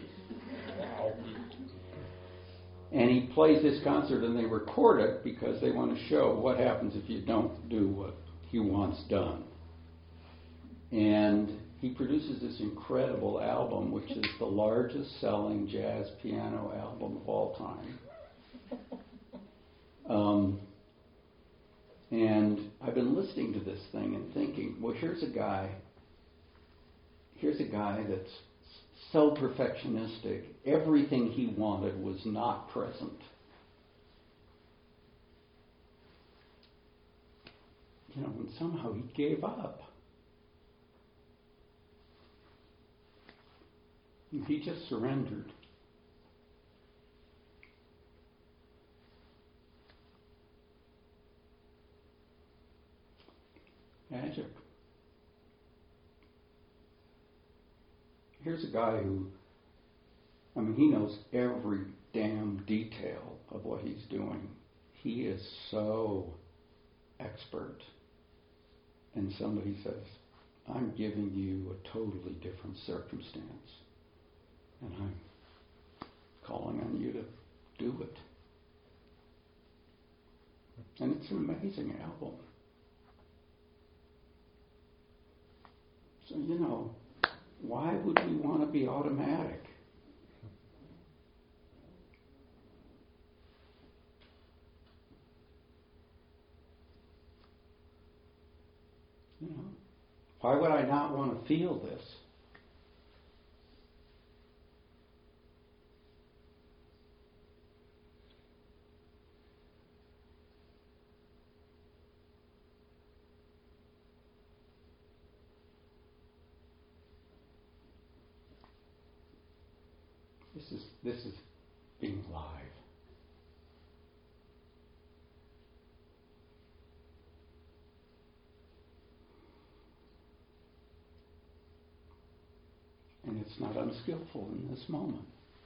And he plays this concert and they record it because they want to show what happens if you don't do what he wants done. And he produces this incredible album, which is the largest selling jazz piano album of all time. Um, and I've been listening to this thing and thinking, well, here's a guy, here's a guy that's so perfectionistic. Everything he wanted was not present. You know, and somehow he gave up. He just surrendered. Magic. Here's a guy who, I mean, he knows every damn detail of what he's doing. He is so expert. And somebody says, I'm giving you a totally different circumstance. And I'm calling on you to do it. And it's an amazing album. So, you know, why would we want to be automatic? You know, why would I not want to feel this? This is this is being live. And it's not unskillful in this moment.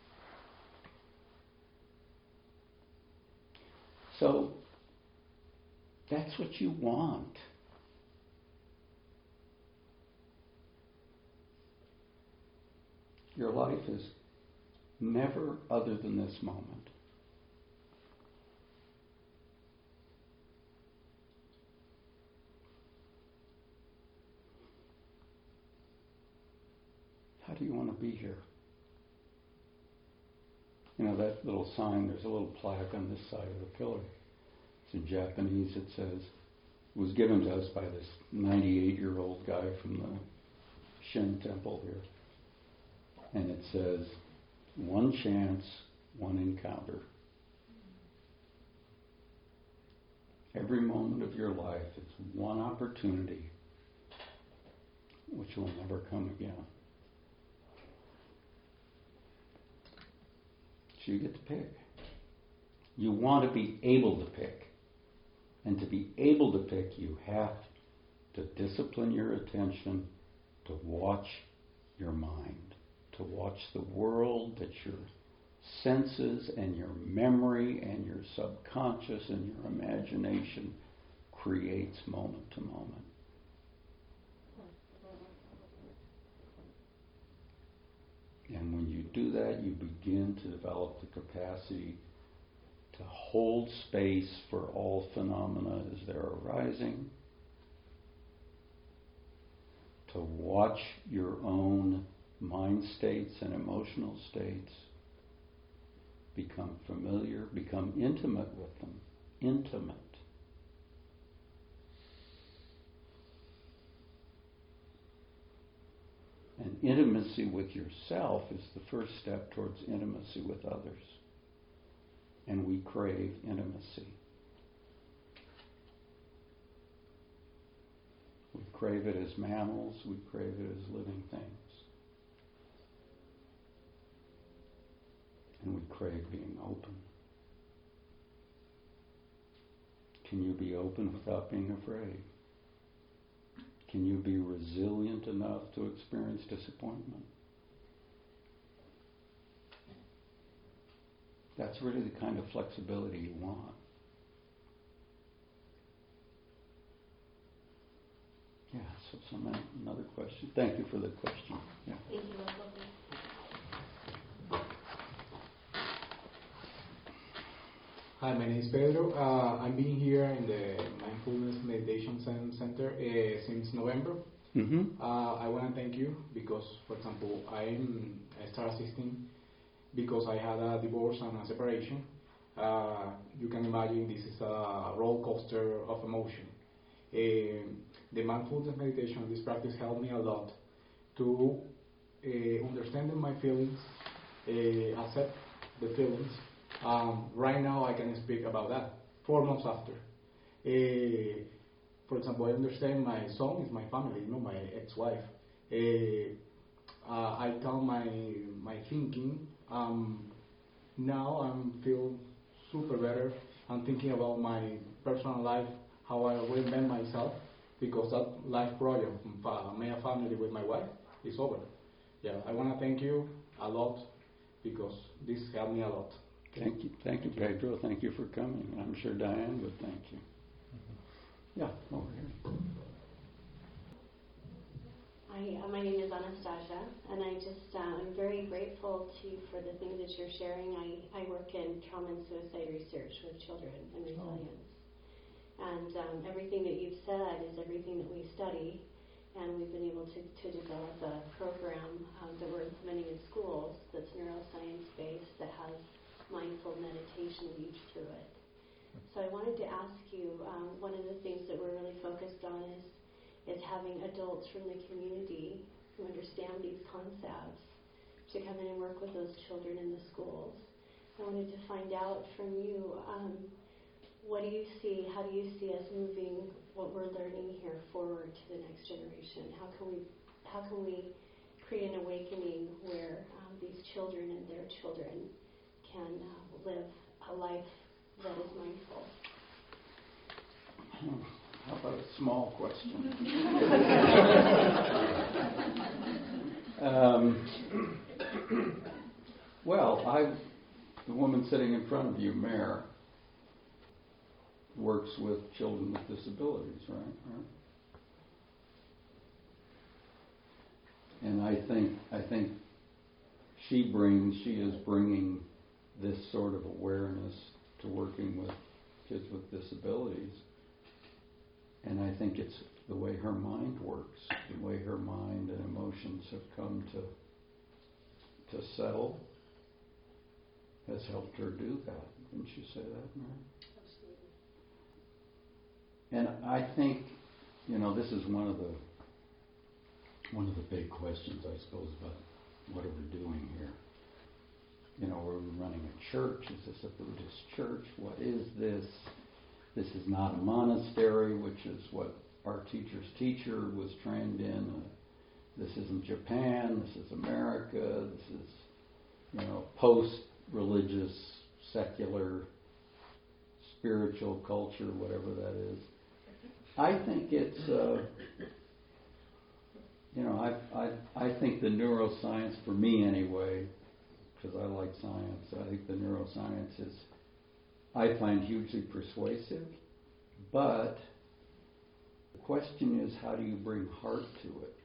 So that's what you want. Your life is never other than this moment. How do you want to be here? You know, that little sign, there's a little plaque on this side of the pillar. It's in Japanese. It says, it was given to us by this ninety-eight-year-old guy from the Shin temple here. And it says, one chance, one encounter. Every moment of your life is one opportunity which will never come again. So you get to pick. You want to be able to pick. And to be able to pick, you have to discipline your attention to watch your mind, to watch the world that your senses and your memory and your subconscious and your imagination creates moment to moment. And when you do that, you begin to develop the capacity to hold space for all phenomena as they're arising, to watch your own mind states and emotional states, become familiar, become intimate with them, intimate. And intimacy with yourself is the first step towards intimacy with others. And we crave intimacy. We crave it as mammals, we crave it as living things. And we crave being open. Can you be open without being afraid? Can you be resilient enough to experience disappointment? That's really the kind of flexibility you want. Yeah, so some another question. Thank you for the question. Yeah. Thank you, Russell. Hi, my name is Pedro. Uh, I'm being here in the Mindfulness Meditation Center uh, since November. Mm-hmm. Uh, I want to thank you because, for example, I'm, I started assisting because I had a divorce and a separation. Uh, you can imagine this is a roller coaster of emotion. Uh, the mindfulness meditation, this practice helped me a lot to uh, understand my feelings, uh, accept the feelings. Um, right now I can speak about that, four months after. Uh, for example, I understand my son is my family, you know, my ex-wife. Uh, uh, I tell my my thinking. Um, now I feel super better. I'm thinking about my personal life, how I reinvent myself, because that life project, my family with my wife, is over. Yeah, I want to thank you a lot because this helped me a lot. Thank you, thank you, Pedro. Thank you for coming. And I'm sure Diane would thank you. Yeah, over here. Hi, uh, my name is Anastasia, and I just uh, I'm very grateful to you for the things that you're sharing. I, I work in trauma and suicide research with children and resilience, oh. and um, everything that you've said is everything that we study, and we've been able to, to develop a program um, that we're implementing in schools that's neuroscience based that has mindful meditation weaved through it. So I wanted to ask you, um, one of the things that we're really focused on is is having adults from the community who understand these concepts to come in and work with those children in the schools. I wanted to find out from you, um, what do you see, how do you see us moving what we're learning here forward to the next generation? How can we, how can we create an awakening where um, these children and their children can uh, live a life that is mindful. How about a small question? um, well, I, the woman sitting in front of you, Mare, works with children with disabilities, right? right? And I think I think she brings she is bringing this sort of awareness to working with kids with disabilities. And I think it's the way her mind works, the way her mind and emotions have come to to settle has helped her do that. Didn't you say that, Mary? Absolutely. And I think, you know, this is one of the one of the big questions, I suppose, about what are we doing here? You know, are we running a church? Is this a Buddhist church? What is this? This is not a monastery, which is what our teacher's teacher was trained in. Uh, this isn't Japan. This is America. This is, you know, post-religious, secular, spiritual culture, whatever that is. I think it's, uh, you know, I, I, I think the neuroscience, for me anyway, because I like science, I think the neuroscience is, I find hugely persuasive, but the question is, how do you bring heart to it?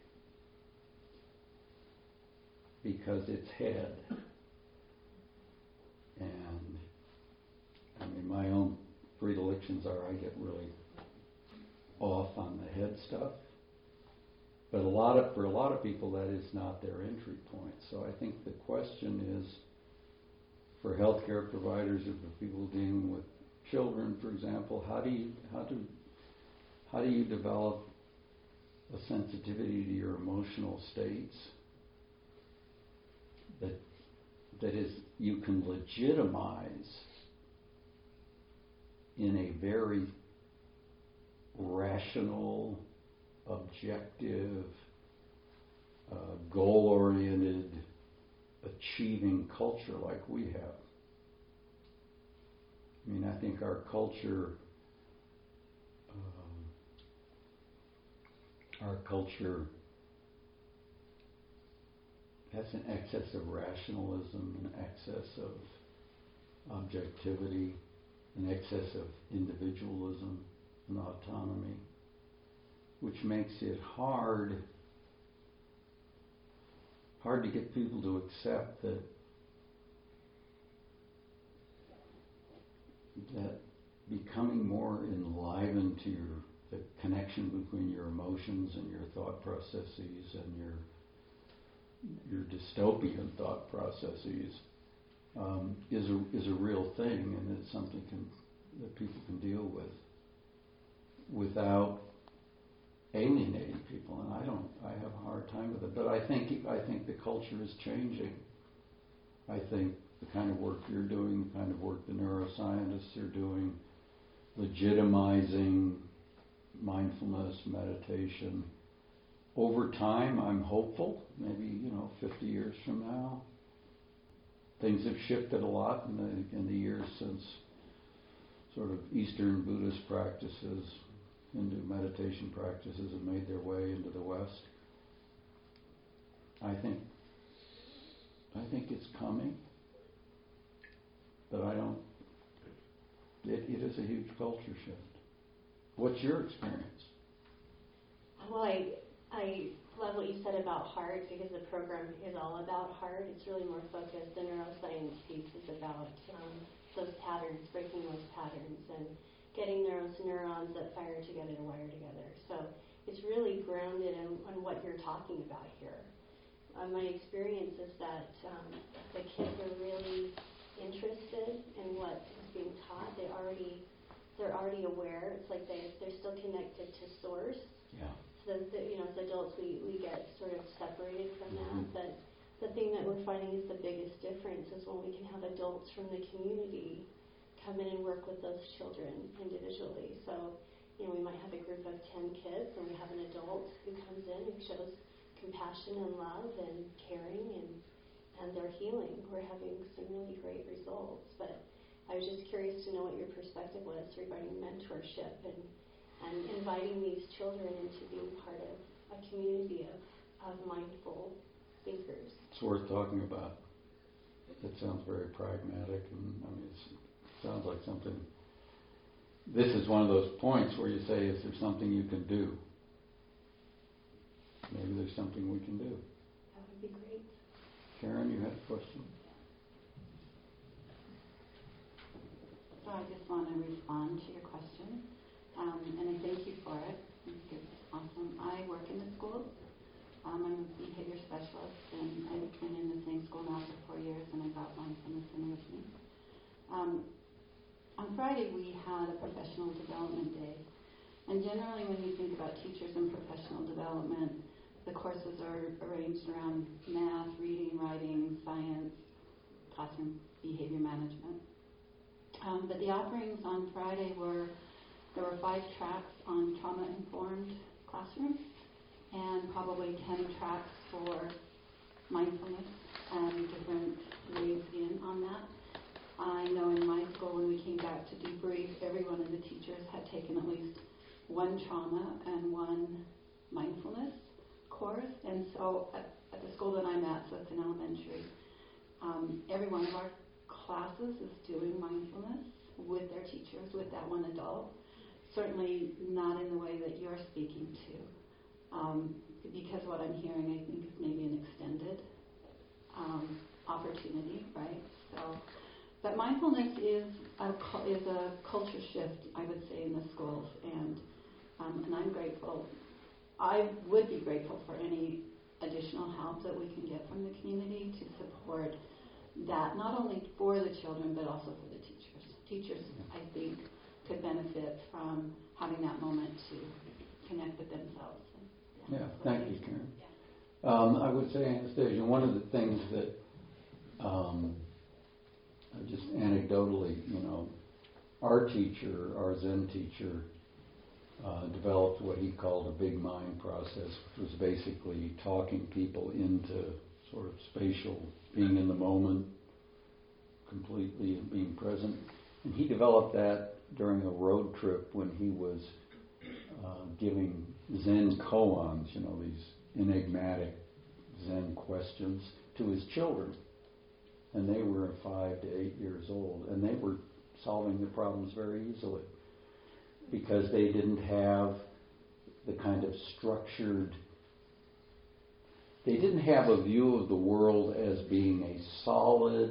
Because it's head. And, I mean, my own predilections are I get really off on the head stuff. But a lot of, for a lot of people, that is not their entry point. So I think the question is, for healthcare providers or for people dealing with children, for example, how do you how do how do you develop a sensitivity to your emotional states that that is you can legitimize in a very rational, objective, uh, goal-oriented, achieving culture like we have. I mean, I think our culture, um, our culture has an excess of rationalism, an excess of objectivity, an excess of individualism and autonomy, which makes it hard hard to get people to accept that that becoming more enlivened to your the connection between your emotions and your thought processes and your your dystopian thought processes um, is a is a real thing, and it's something can, that people can deal with without alienating people, and I don't. I have a hard time with it. But I think I think the culture is changing. I think the kind of work you're doing, the kind of work the neuroscientists are doing, legitimizing mindfulness, meditation. Over time, I'm hopeful. Maybe you know, fifty years from now, things have shifted a lot in the in the years since sort of Eastern Buddhist practices, Hindu meditation practices have made their way into the West. I think I think it's coming, but I don't. It, it is a huge culture shift. What's your experience? Well, I I love what you said about heart, because the program is all about heart. It's really more focused. The neuroscience piece is about um, those patterns, breaking those patterns, and getting those neurons that fire together to wire together. So it's really grounded in, on what you're talking about here. Uh, my experience is that um, the kids are really interested in what is being taught. They already, they're already aware. It's like they, they're still connected to source. Yeah. So that, you know, as adults, we, we get sort of separated from Mm-hmm. that. But the thing that we're finding is the biggest difference is when we can have adults from the community come in and work with those children individually. So, you know, we might have a group of ten kids, and we have an adult who comes in who shows compassion and love and caring, and and they're healing. We're having some really great results. But I was just curious to know what your perspective was regarding mentorship and, and inviting these children into being part of a community of, of mindful thinkers. It's worth talking about. It sounds very pragmatic, and I mean, it's, it sounds like something. This is one of those points where you say, is there something you can do? Maybe there's something we can do. That would be great. Karen, you had a question? So I just want to respond to your question, um, and I thank you for it. I think it's awesome. I work in the schools. Um, I'm a behavior specialist, and I've been in the same school now for four years, and I got mindfulness in with me. Um, on Friday, we had a professional development day, and generally when you think about teachers and professional development, the courses are arranged around math, reading, writing, science, classroom behavior management. Um, but the offerings on Friday were, there were five tracks on trauma-informed classrooms and probably ten tracks for mindfulness and different ways in on that. I know in my school when we came back to debrief, every one of the teachers had taken at least one trauma and one mindfulness course, and so at, at the school that I'm at, so it's an elementary, um, every one of our classes is doing mindfulness with their teachers, with that one adult. Certainly not in the way that you're speaking to, um, because what I'm hearing, I think, is maybe an extended um, opportunity, right? So, but mindfulness is a is a culture shift, I would say, in the schools, and um, and I'm grateful. I would be grateful for any additional help that we can get from the community to support that, not only for the children, but also for the teachers. Teachers, I think, could benefit from having that moment to connect with themselves. And, yeah, yeah thank you, Karen. Yeah. Um, I would say, Anastasia, one of the things that um, just anecdotally, you know, our teacher, our Zen teacher, Uh, developed what he called a big mind process, which was basically talking people into sort of spatial, being in the moment completely and being present. And he developed that during a road trip when he was uh, giving Zen koans, you know, these enigmatic Zen questions to his children. And they were five to eight years old, and they were solving the problems very easily, because they didn't have the kind of structured, they didn't have a view of the world as being a solid,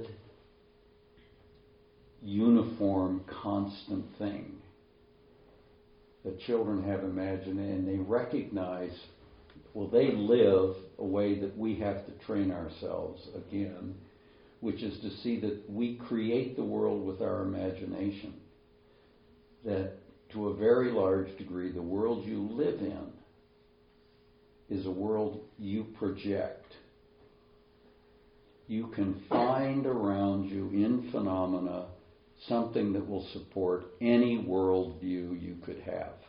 uniform, constant thing. The children have imagined, and they recognize, well, they live a way that we have to train ourselves again, which is to see that we create the world with our imagination. That to a very large degree, the world you live in is a world you project. You can find around you in phenomena something that will support any worldview you could have.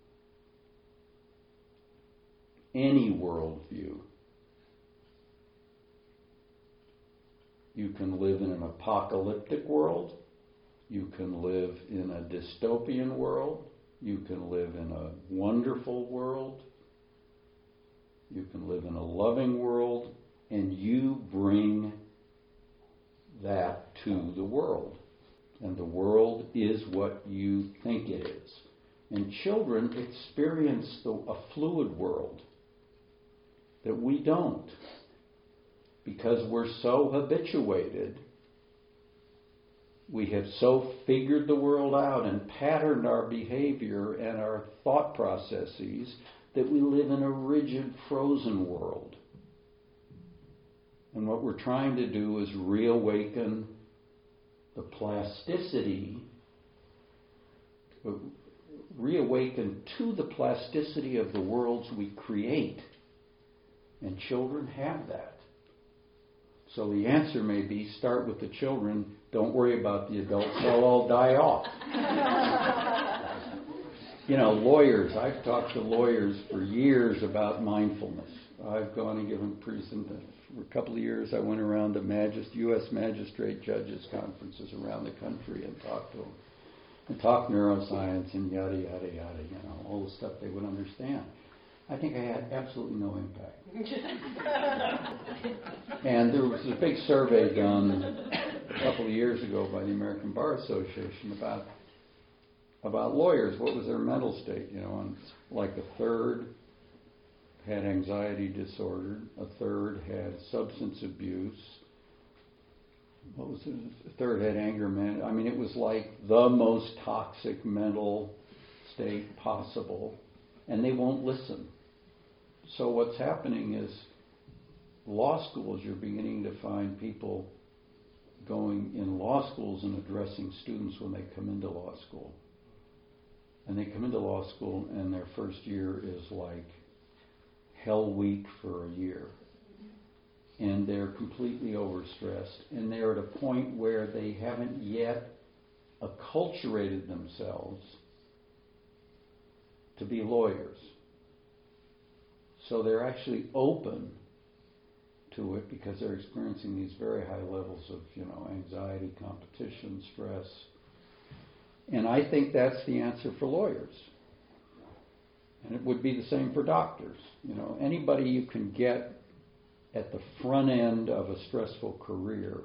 Any worldview. You can live in an apocalyptic world. You can live in a dystopian world. You can live in a wonderful world. You can live in a loving world. And you bring that to the world. And the world is what you think it is. And children experience the, a fluid world that we don't, because we're so habituated. We have so figured the world out and patterned our behavior and our thought processes that we live in a rigid, frozen world. And what we're trying to do is reawaken the plasticity, reawaken to the plasticity of the worlds we create. And children have that. So the answer may be, start with the children. Don't worry about the adults. They'll all die off. You know, lawyers. I've talked to lawyers for years about mindfulness. I've gone and given present for a couple of years. I went around to magist, U S magistrate judges conferences around the country and talked to them and talked neuroscience and yada yada yada. You know, all the stuff they would understand. I think I had absolutely no impact. And there was a big survey done a couple of years ago by the American Bar Association about about lawyers. What was their mental state? You know, and like a third had anxiety disorder, a third had substance abuse. What was it? A third had anger management. I mean, it was like the most toxic mental state possible, and they won't listen. So what's happening is law schools, you're beginning to find people going in law schools and addressing students when they come into law school. And they come into law school and their first year is like hell week for a year. And they're completely overstressed. And they're at a point where they haven't yet acculturated themselves to be lawyers. So they're actually open to it because they're experiencing these very high levels of, you know, anxiety, competition, stress. And I think that's the answer for lawyers. And it would be the same for doctors. You know, anybody you can get at the front end of a stressful career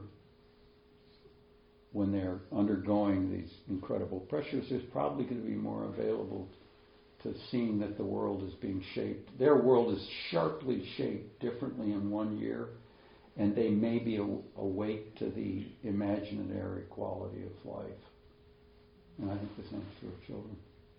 when they're undergoing these incredible pressures is probably going to be more available to seeing that the world is being shaped. Their world is sharply shaped differently in one year, and they may be awake to the imaginary quality of life. And I think the same is true of children.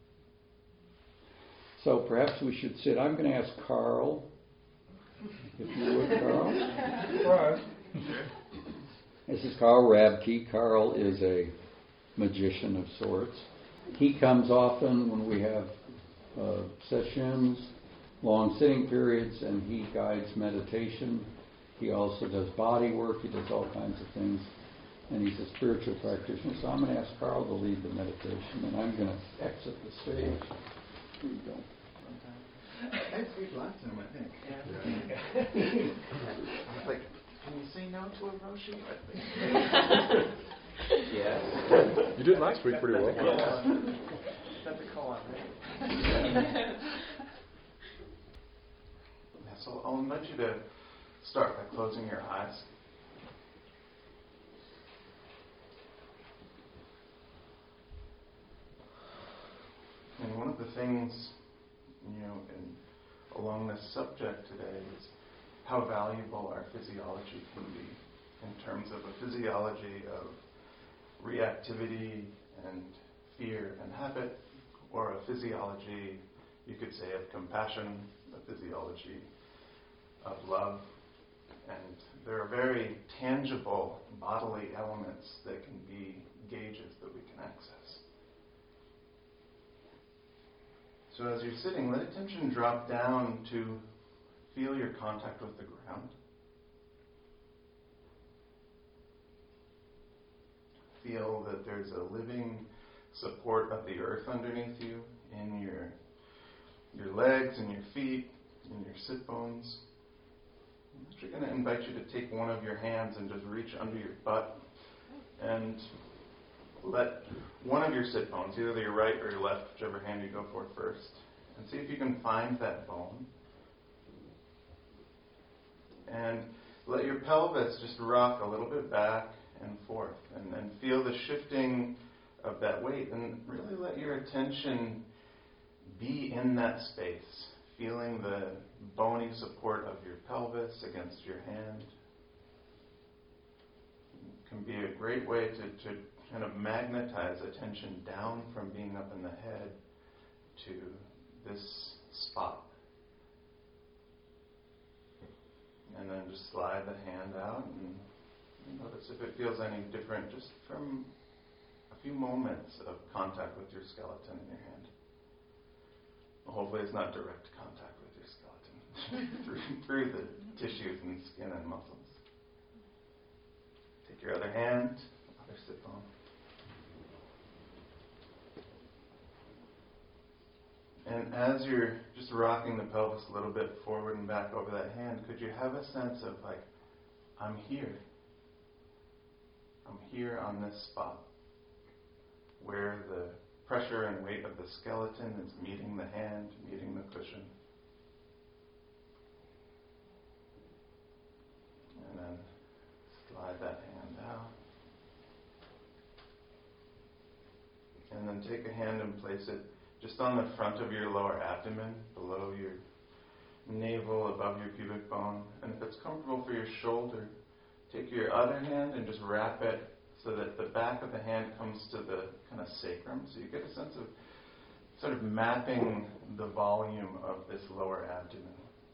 So perhaps we should sit. I'm going to ask Carl, if you would, Carl. Right. This is Carl Rabke. Carl is a magician of sorts. He comes often when we have uh, sessions, long sitting periods, and he guides meditation. He also does body work. He does all kinds of things. And he's a spiritual practitioner. So I'm going to ask Carl to lead the meditation, and I'm going to exit the stage. Here you go. I had three last time, I think. Yeah. It's like, can you say no to a Roshi? Yes. You did last week pretty well. Yeah. That's a call on, right? Yeah, so I'll invite you to start by closing your eyes. And one of the things, you know, in, along this subject today is how valuable our physiology can be in terms of a physiology of reactivity and fear and habit, or a physiology, you could say, of compassion, a physiology of love. And there are very tangible bodily elements that can be gauges that we can access. So as you're sitting, let attention drop down to feel your contact with the ground. Feel that there's a living support of the earth underneath you in your your legs and your feet and your sit bones. I'm actually going to invite you to take one of your hands and just reach under your butt and let one of your sit bones, either your right or your left, whichever hand you go for first, and see if you can find that bone. And let your pelvis just rock a little bit back and forth, and then feel the shifting of that weight, and really let your attention be in that space, feeling the bony support of your pelvis against your hand. It can be a great way to, to kind of magnetize attention down from being up in the head to this spot. And then just slide the hand out and notice if it feels any different just from a few moments of contact with your skeleton in your hand. Well, hopefully it's not direct contact with your skeleton through, through the tissues and skin and muscles. Take your other hand, other sit bone. And as you're just rocking the pelvis a little bit forward and back over that hand, could you have a sense of like, I'm here. I'm here on this spot where the pressure and weight of the skeleton is meeting the hand, meeting the cushion. And then slide that hand out. And then take a hand and place it just on the front of your lower abdomen, below your navel, above your pubic bone. And if it's comfortable for your shoulder, take your other hand and just wrap it so that the back of the hand comes to the kind of sacrum. So you get a sense of sort of mapping the volume of this lower abdomen.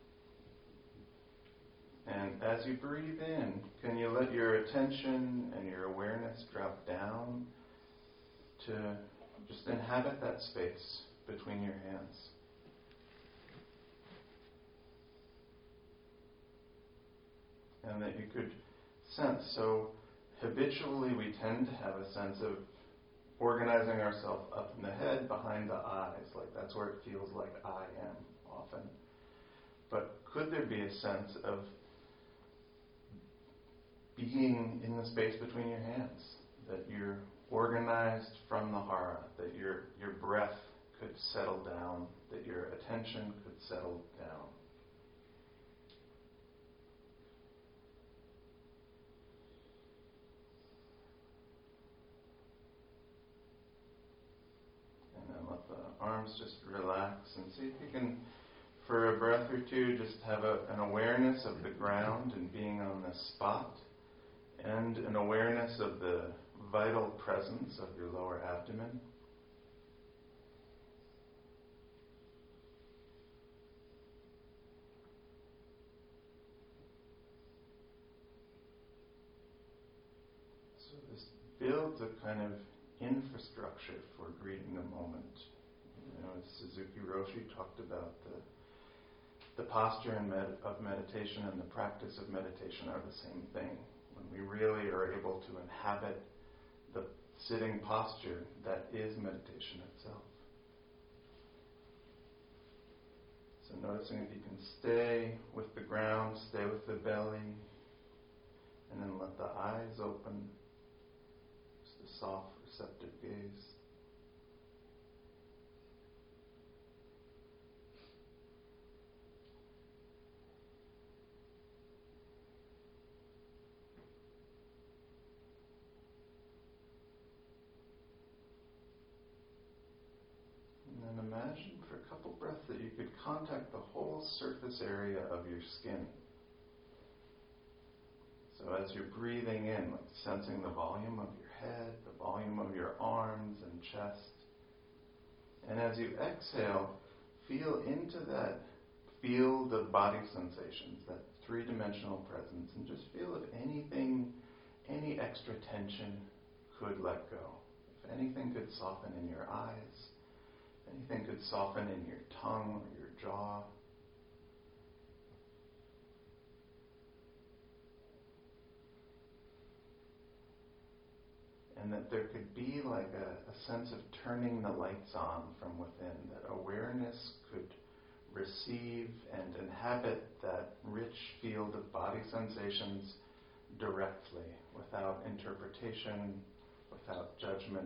And as you breathe in, can you let your attention and your awareness drop down to just inhabit that space between your hands? And that you could sense, so habitually we tend to have a sense of organizing ourselves up in the head, behind the eyes, like that's where it feels like I am often. But could there be a sense of being in the space between your hands, that you're organized from the hara, that your your breath could settle down, that your attention could settle down? And then let the arms just relax and see if you can, for a breath or two, just have a, an awareness of the ground and being on this spot, and an awareness of the vital presence of your lower abdomen. So this builds a kind of infrastructure for greeting the moment. You know, as Suzuki Roshi talked about, the the posture and med- of meditation and the practice of meditation are the same thing. When we really are able to inhabit the sitting posture, that is meditation itself. So noticing if you can stay with the ground, stay with the belly, and then let the eyes open. Just a soft, receptive gaze. Imagine for a couple breaths that you could contact the whole surface area of your skin. So as you're breathing in, like sensing the volume of your head, the volume of your arms and chest. And as you exhale, feel into that field of body sensations, that three-dimensional presence, and just feel if anything, any extra tension could let go. If anything could soften in your eyes, anything could soften in your tongue or your jaw. And that there could be like a, a sense of turning the lights on from within, that awareness could receive and inhabit that rich field of body sensations directly, without interpretation, without judgment.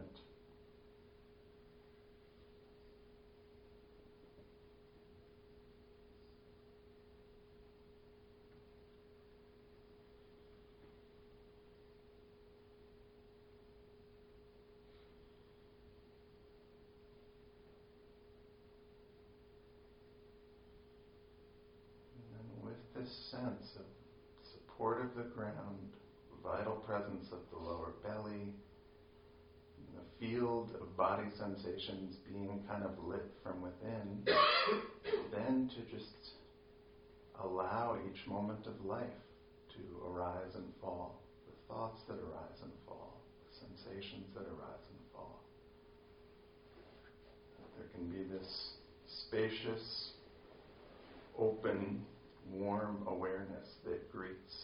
Sense of support of the ground, vital presence of the lower belly, the field of body sensations being kind of lit from within, then to just allow each moment of life to arise and fall, the thoughts that arise and fall, the sensations that arise and fall. There can be this spacious, open, warm awareness that greets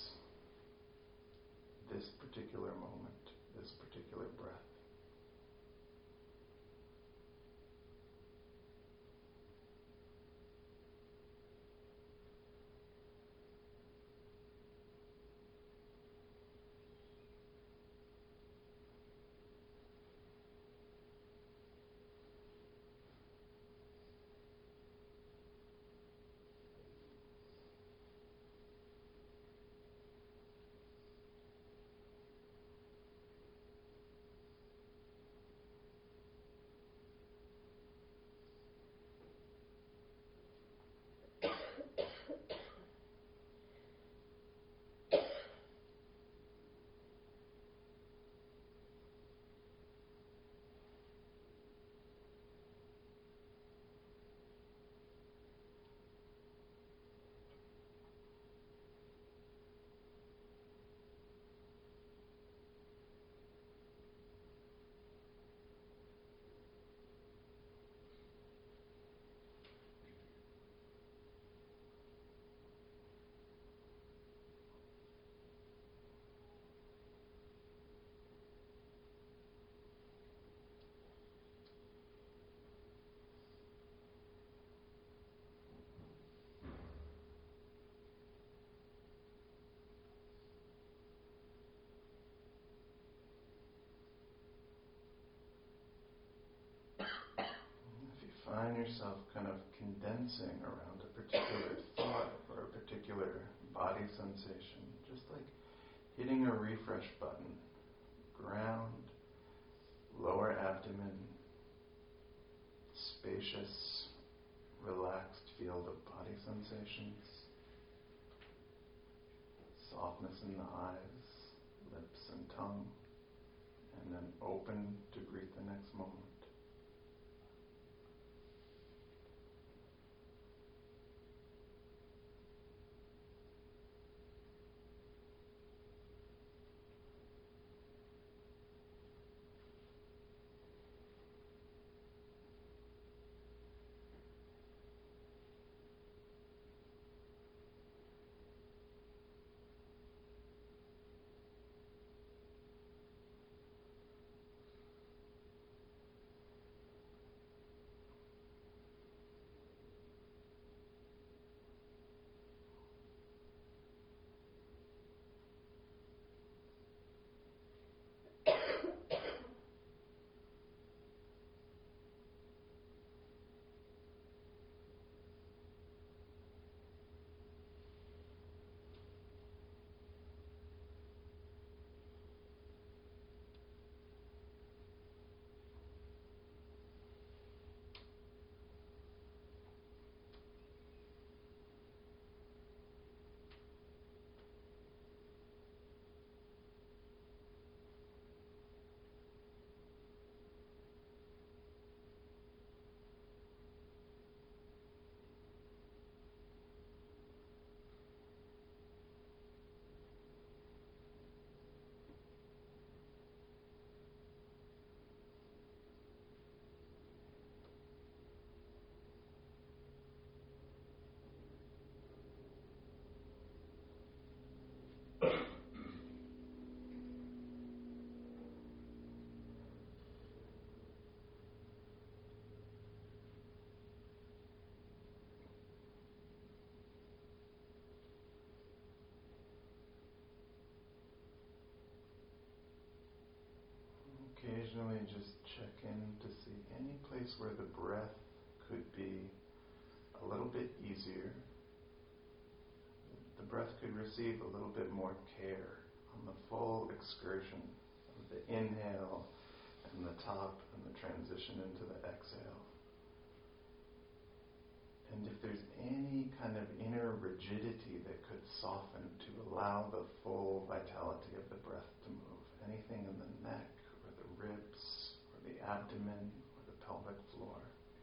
this particular moment, this particular breath. yourself kind of condensing around a particular thought or a particular body sensation, just like hitting a refresh button. Ground, lower abdomen, spacious, relaxed field of body sensations, softness in the eyes, lips and tongue, and then open to greet the next moment. Occasionally just check in to see any place where the breath could be a little bit easier. The breath could receive a little bit more care on the full excursion of the inhale and the top and the transition into the exhale. And if there's any kind of inner rigidity that could soften to allow the full vitality of the breath to move, anything in the neck, ribs, or the abdomen, or the pelvic floor.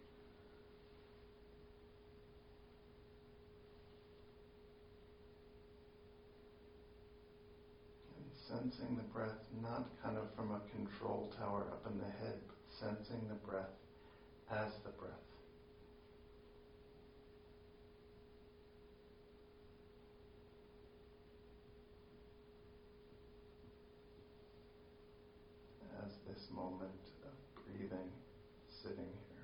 And sensing the breath not kind of from a control tower up in the head, but sensing the breath as the breath. As this moment of breathing, sitting here.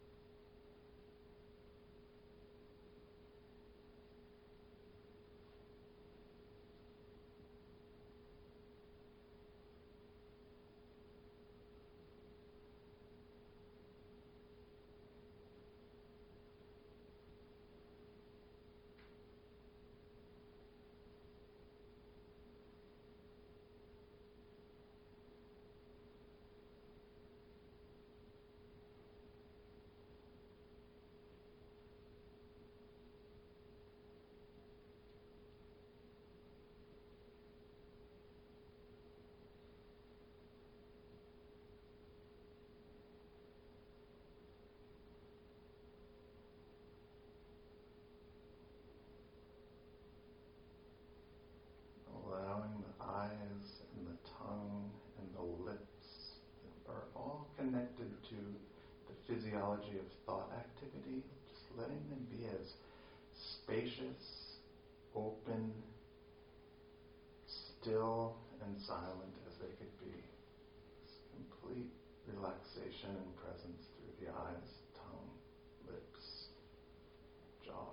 Connected to the physiology of thought activity, just letting them be as spacious, open, still, and silent as they could be. This complete relaxation and presence through the eyes, tongue, lips, jaw.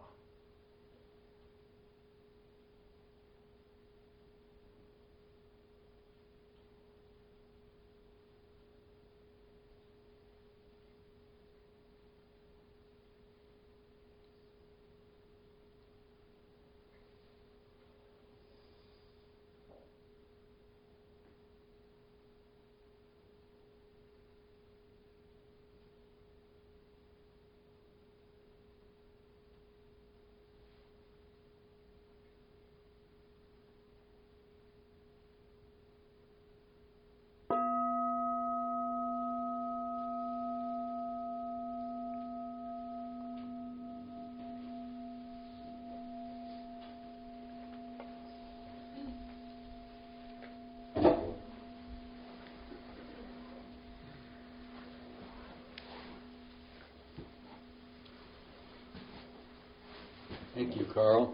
Thank you, Carl.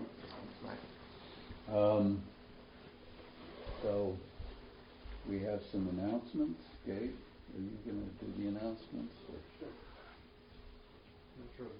Um, so we have some announcements. Gabe, are you going to do the announcements? Or?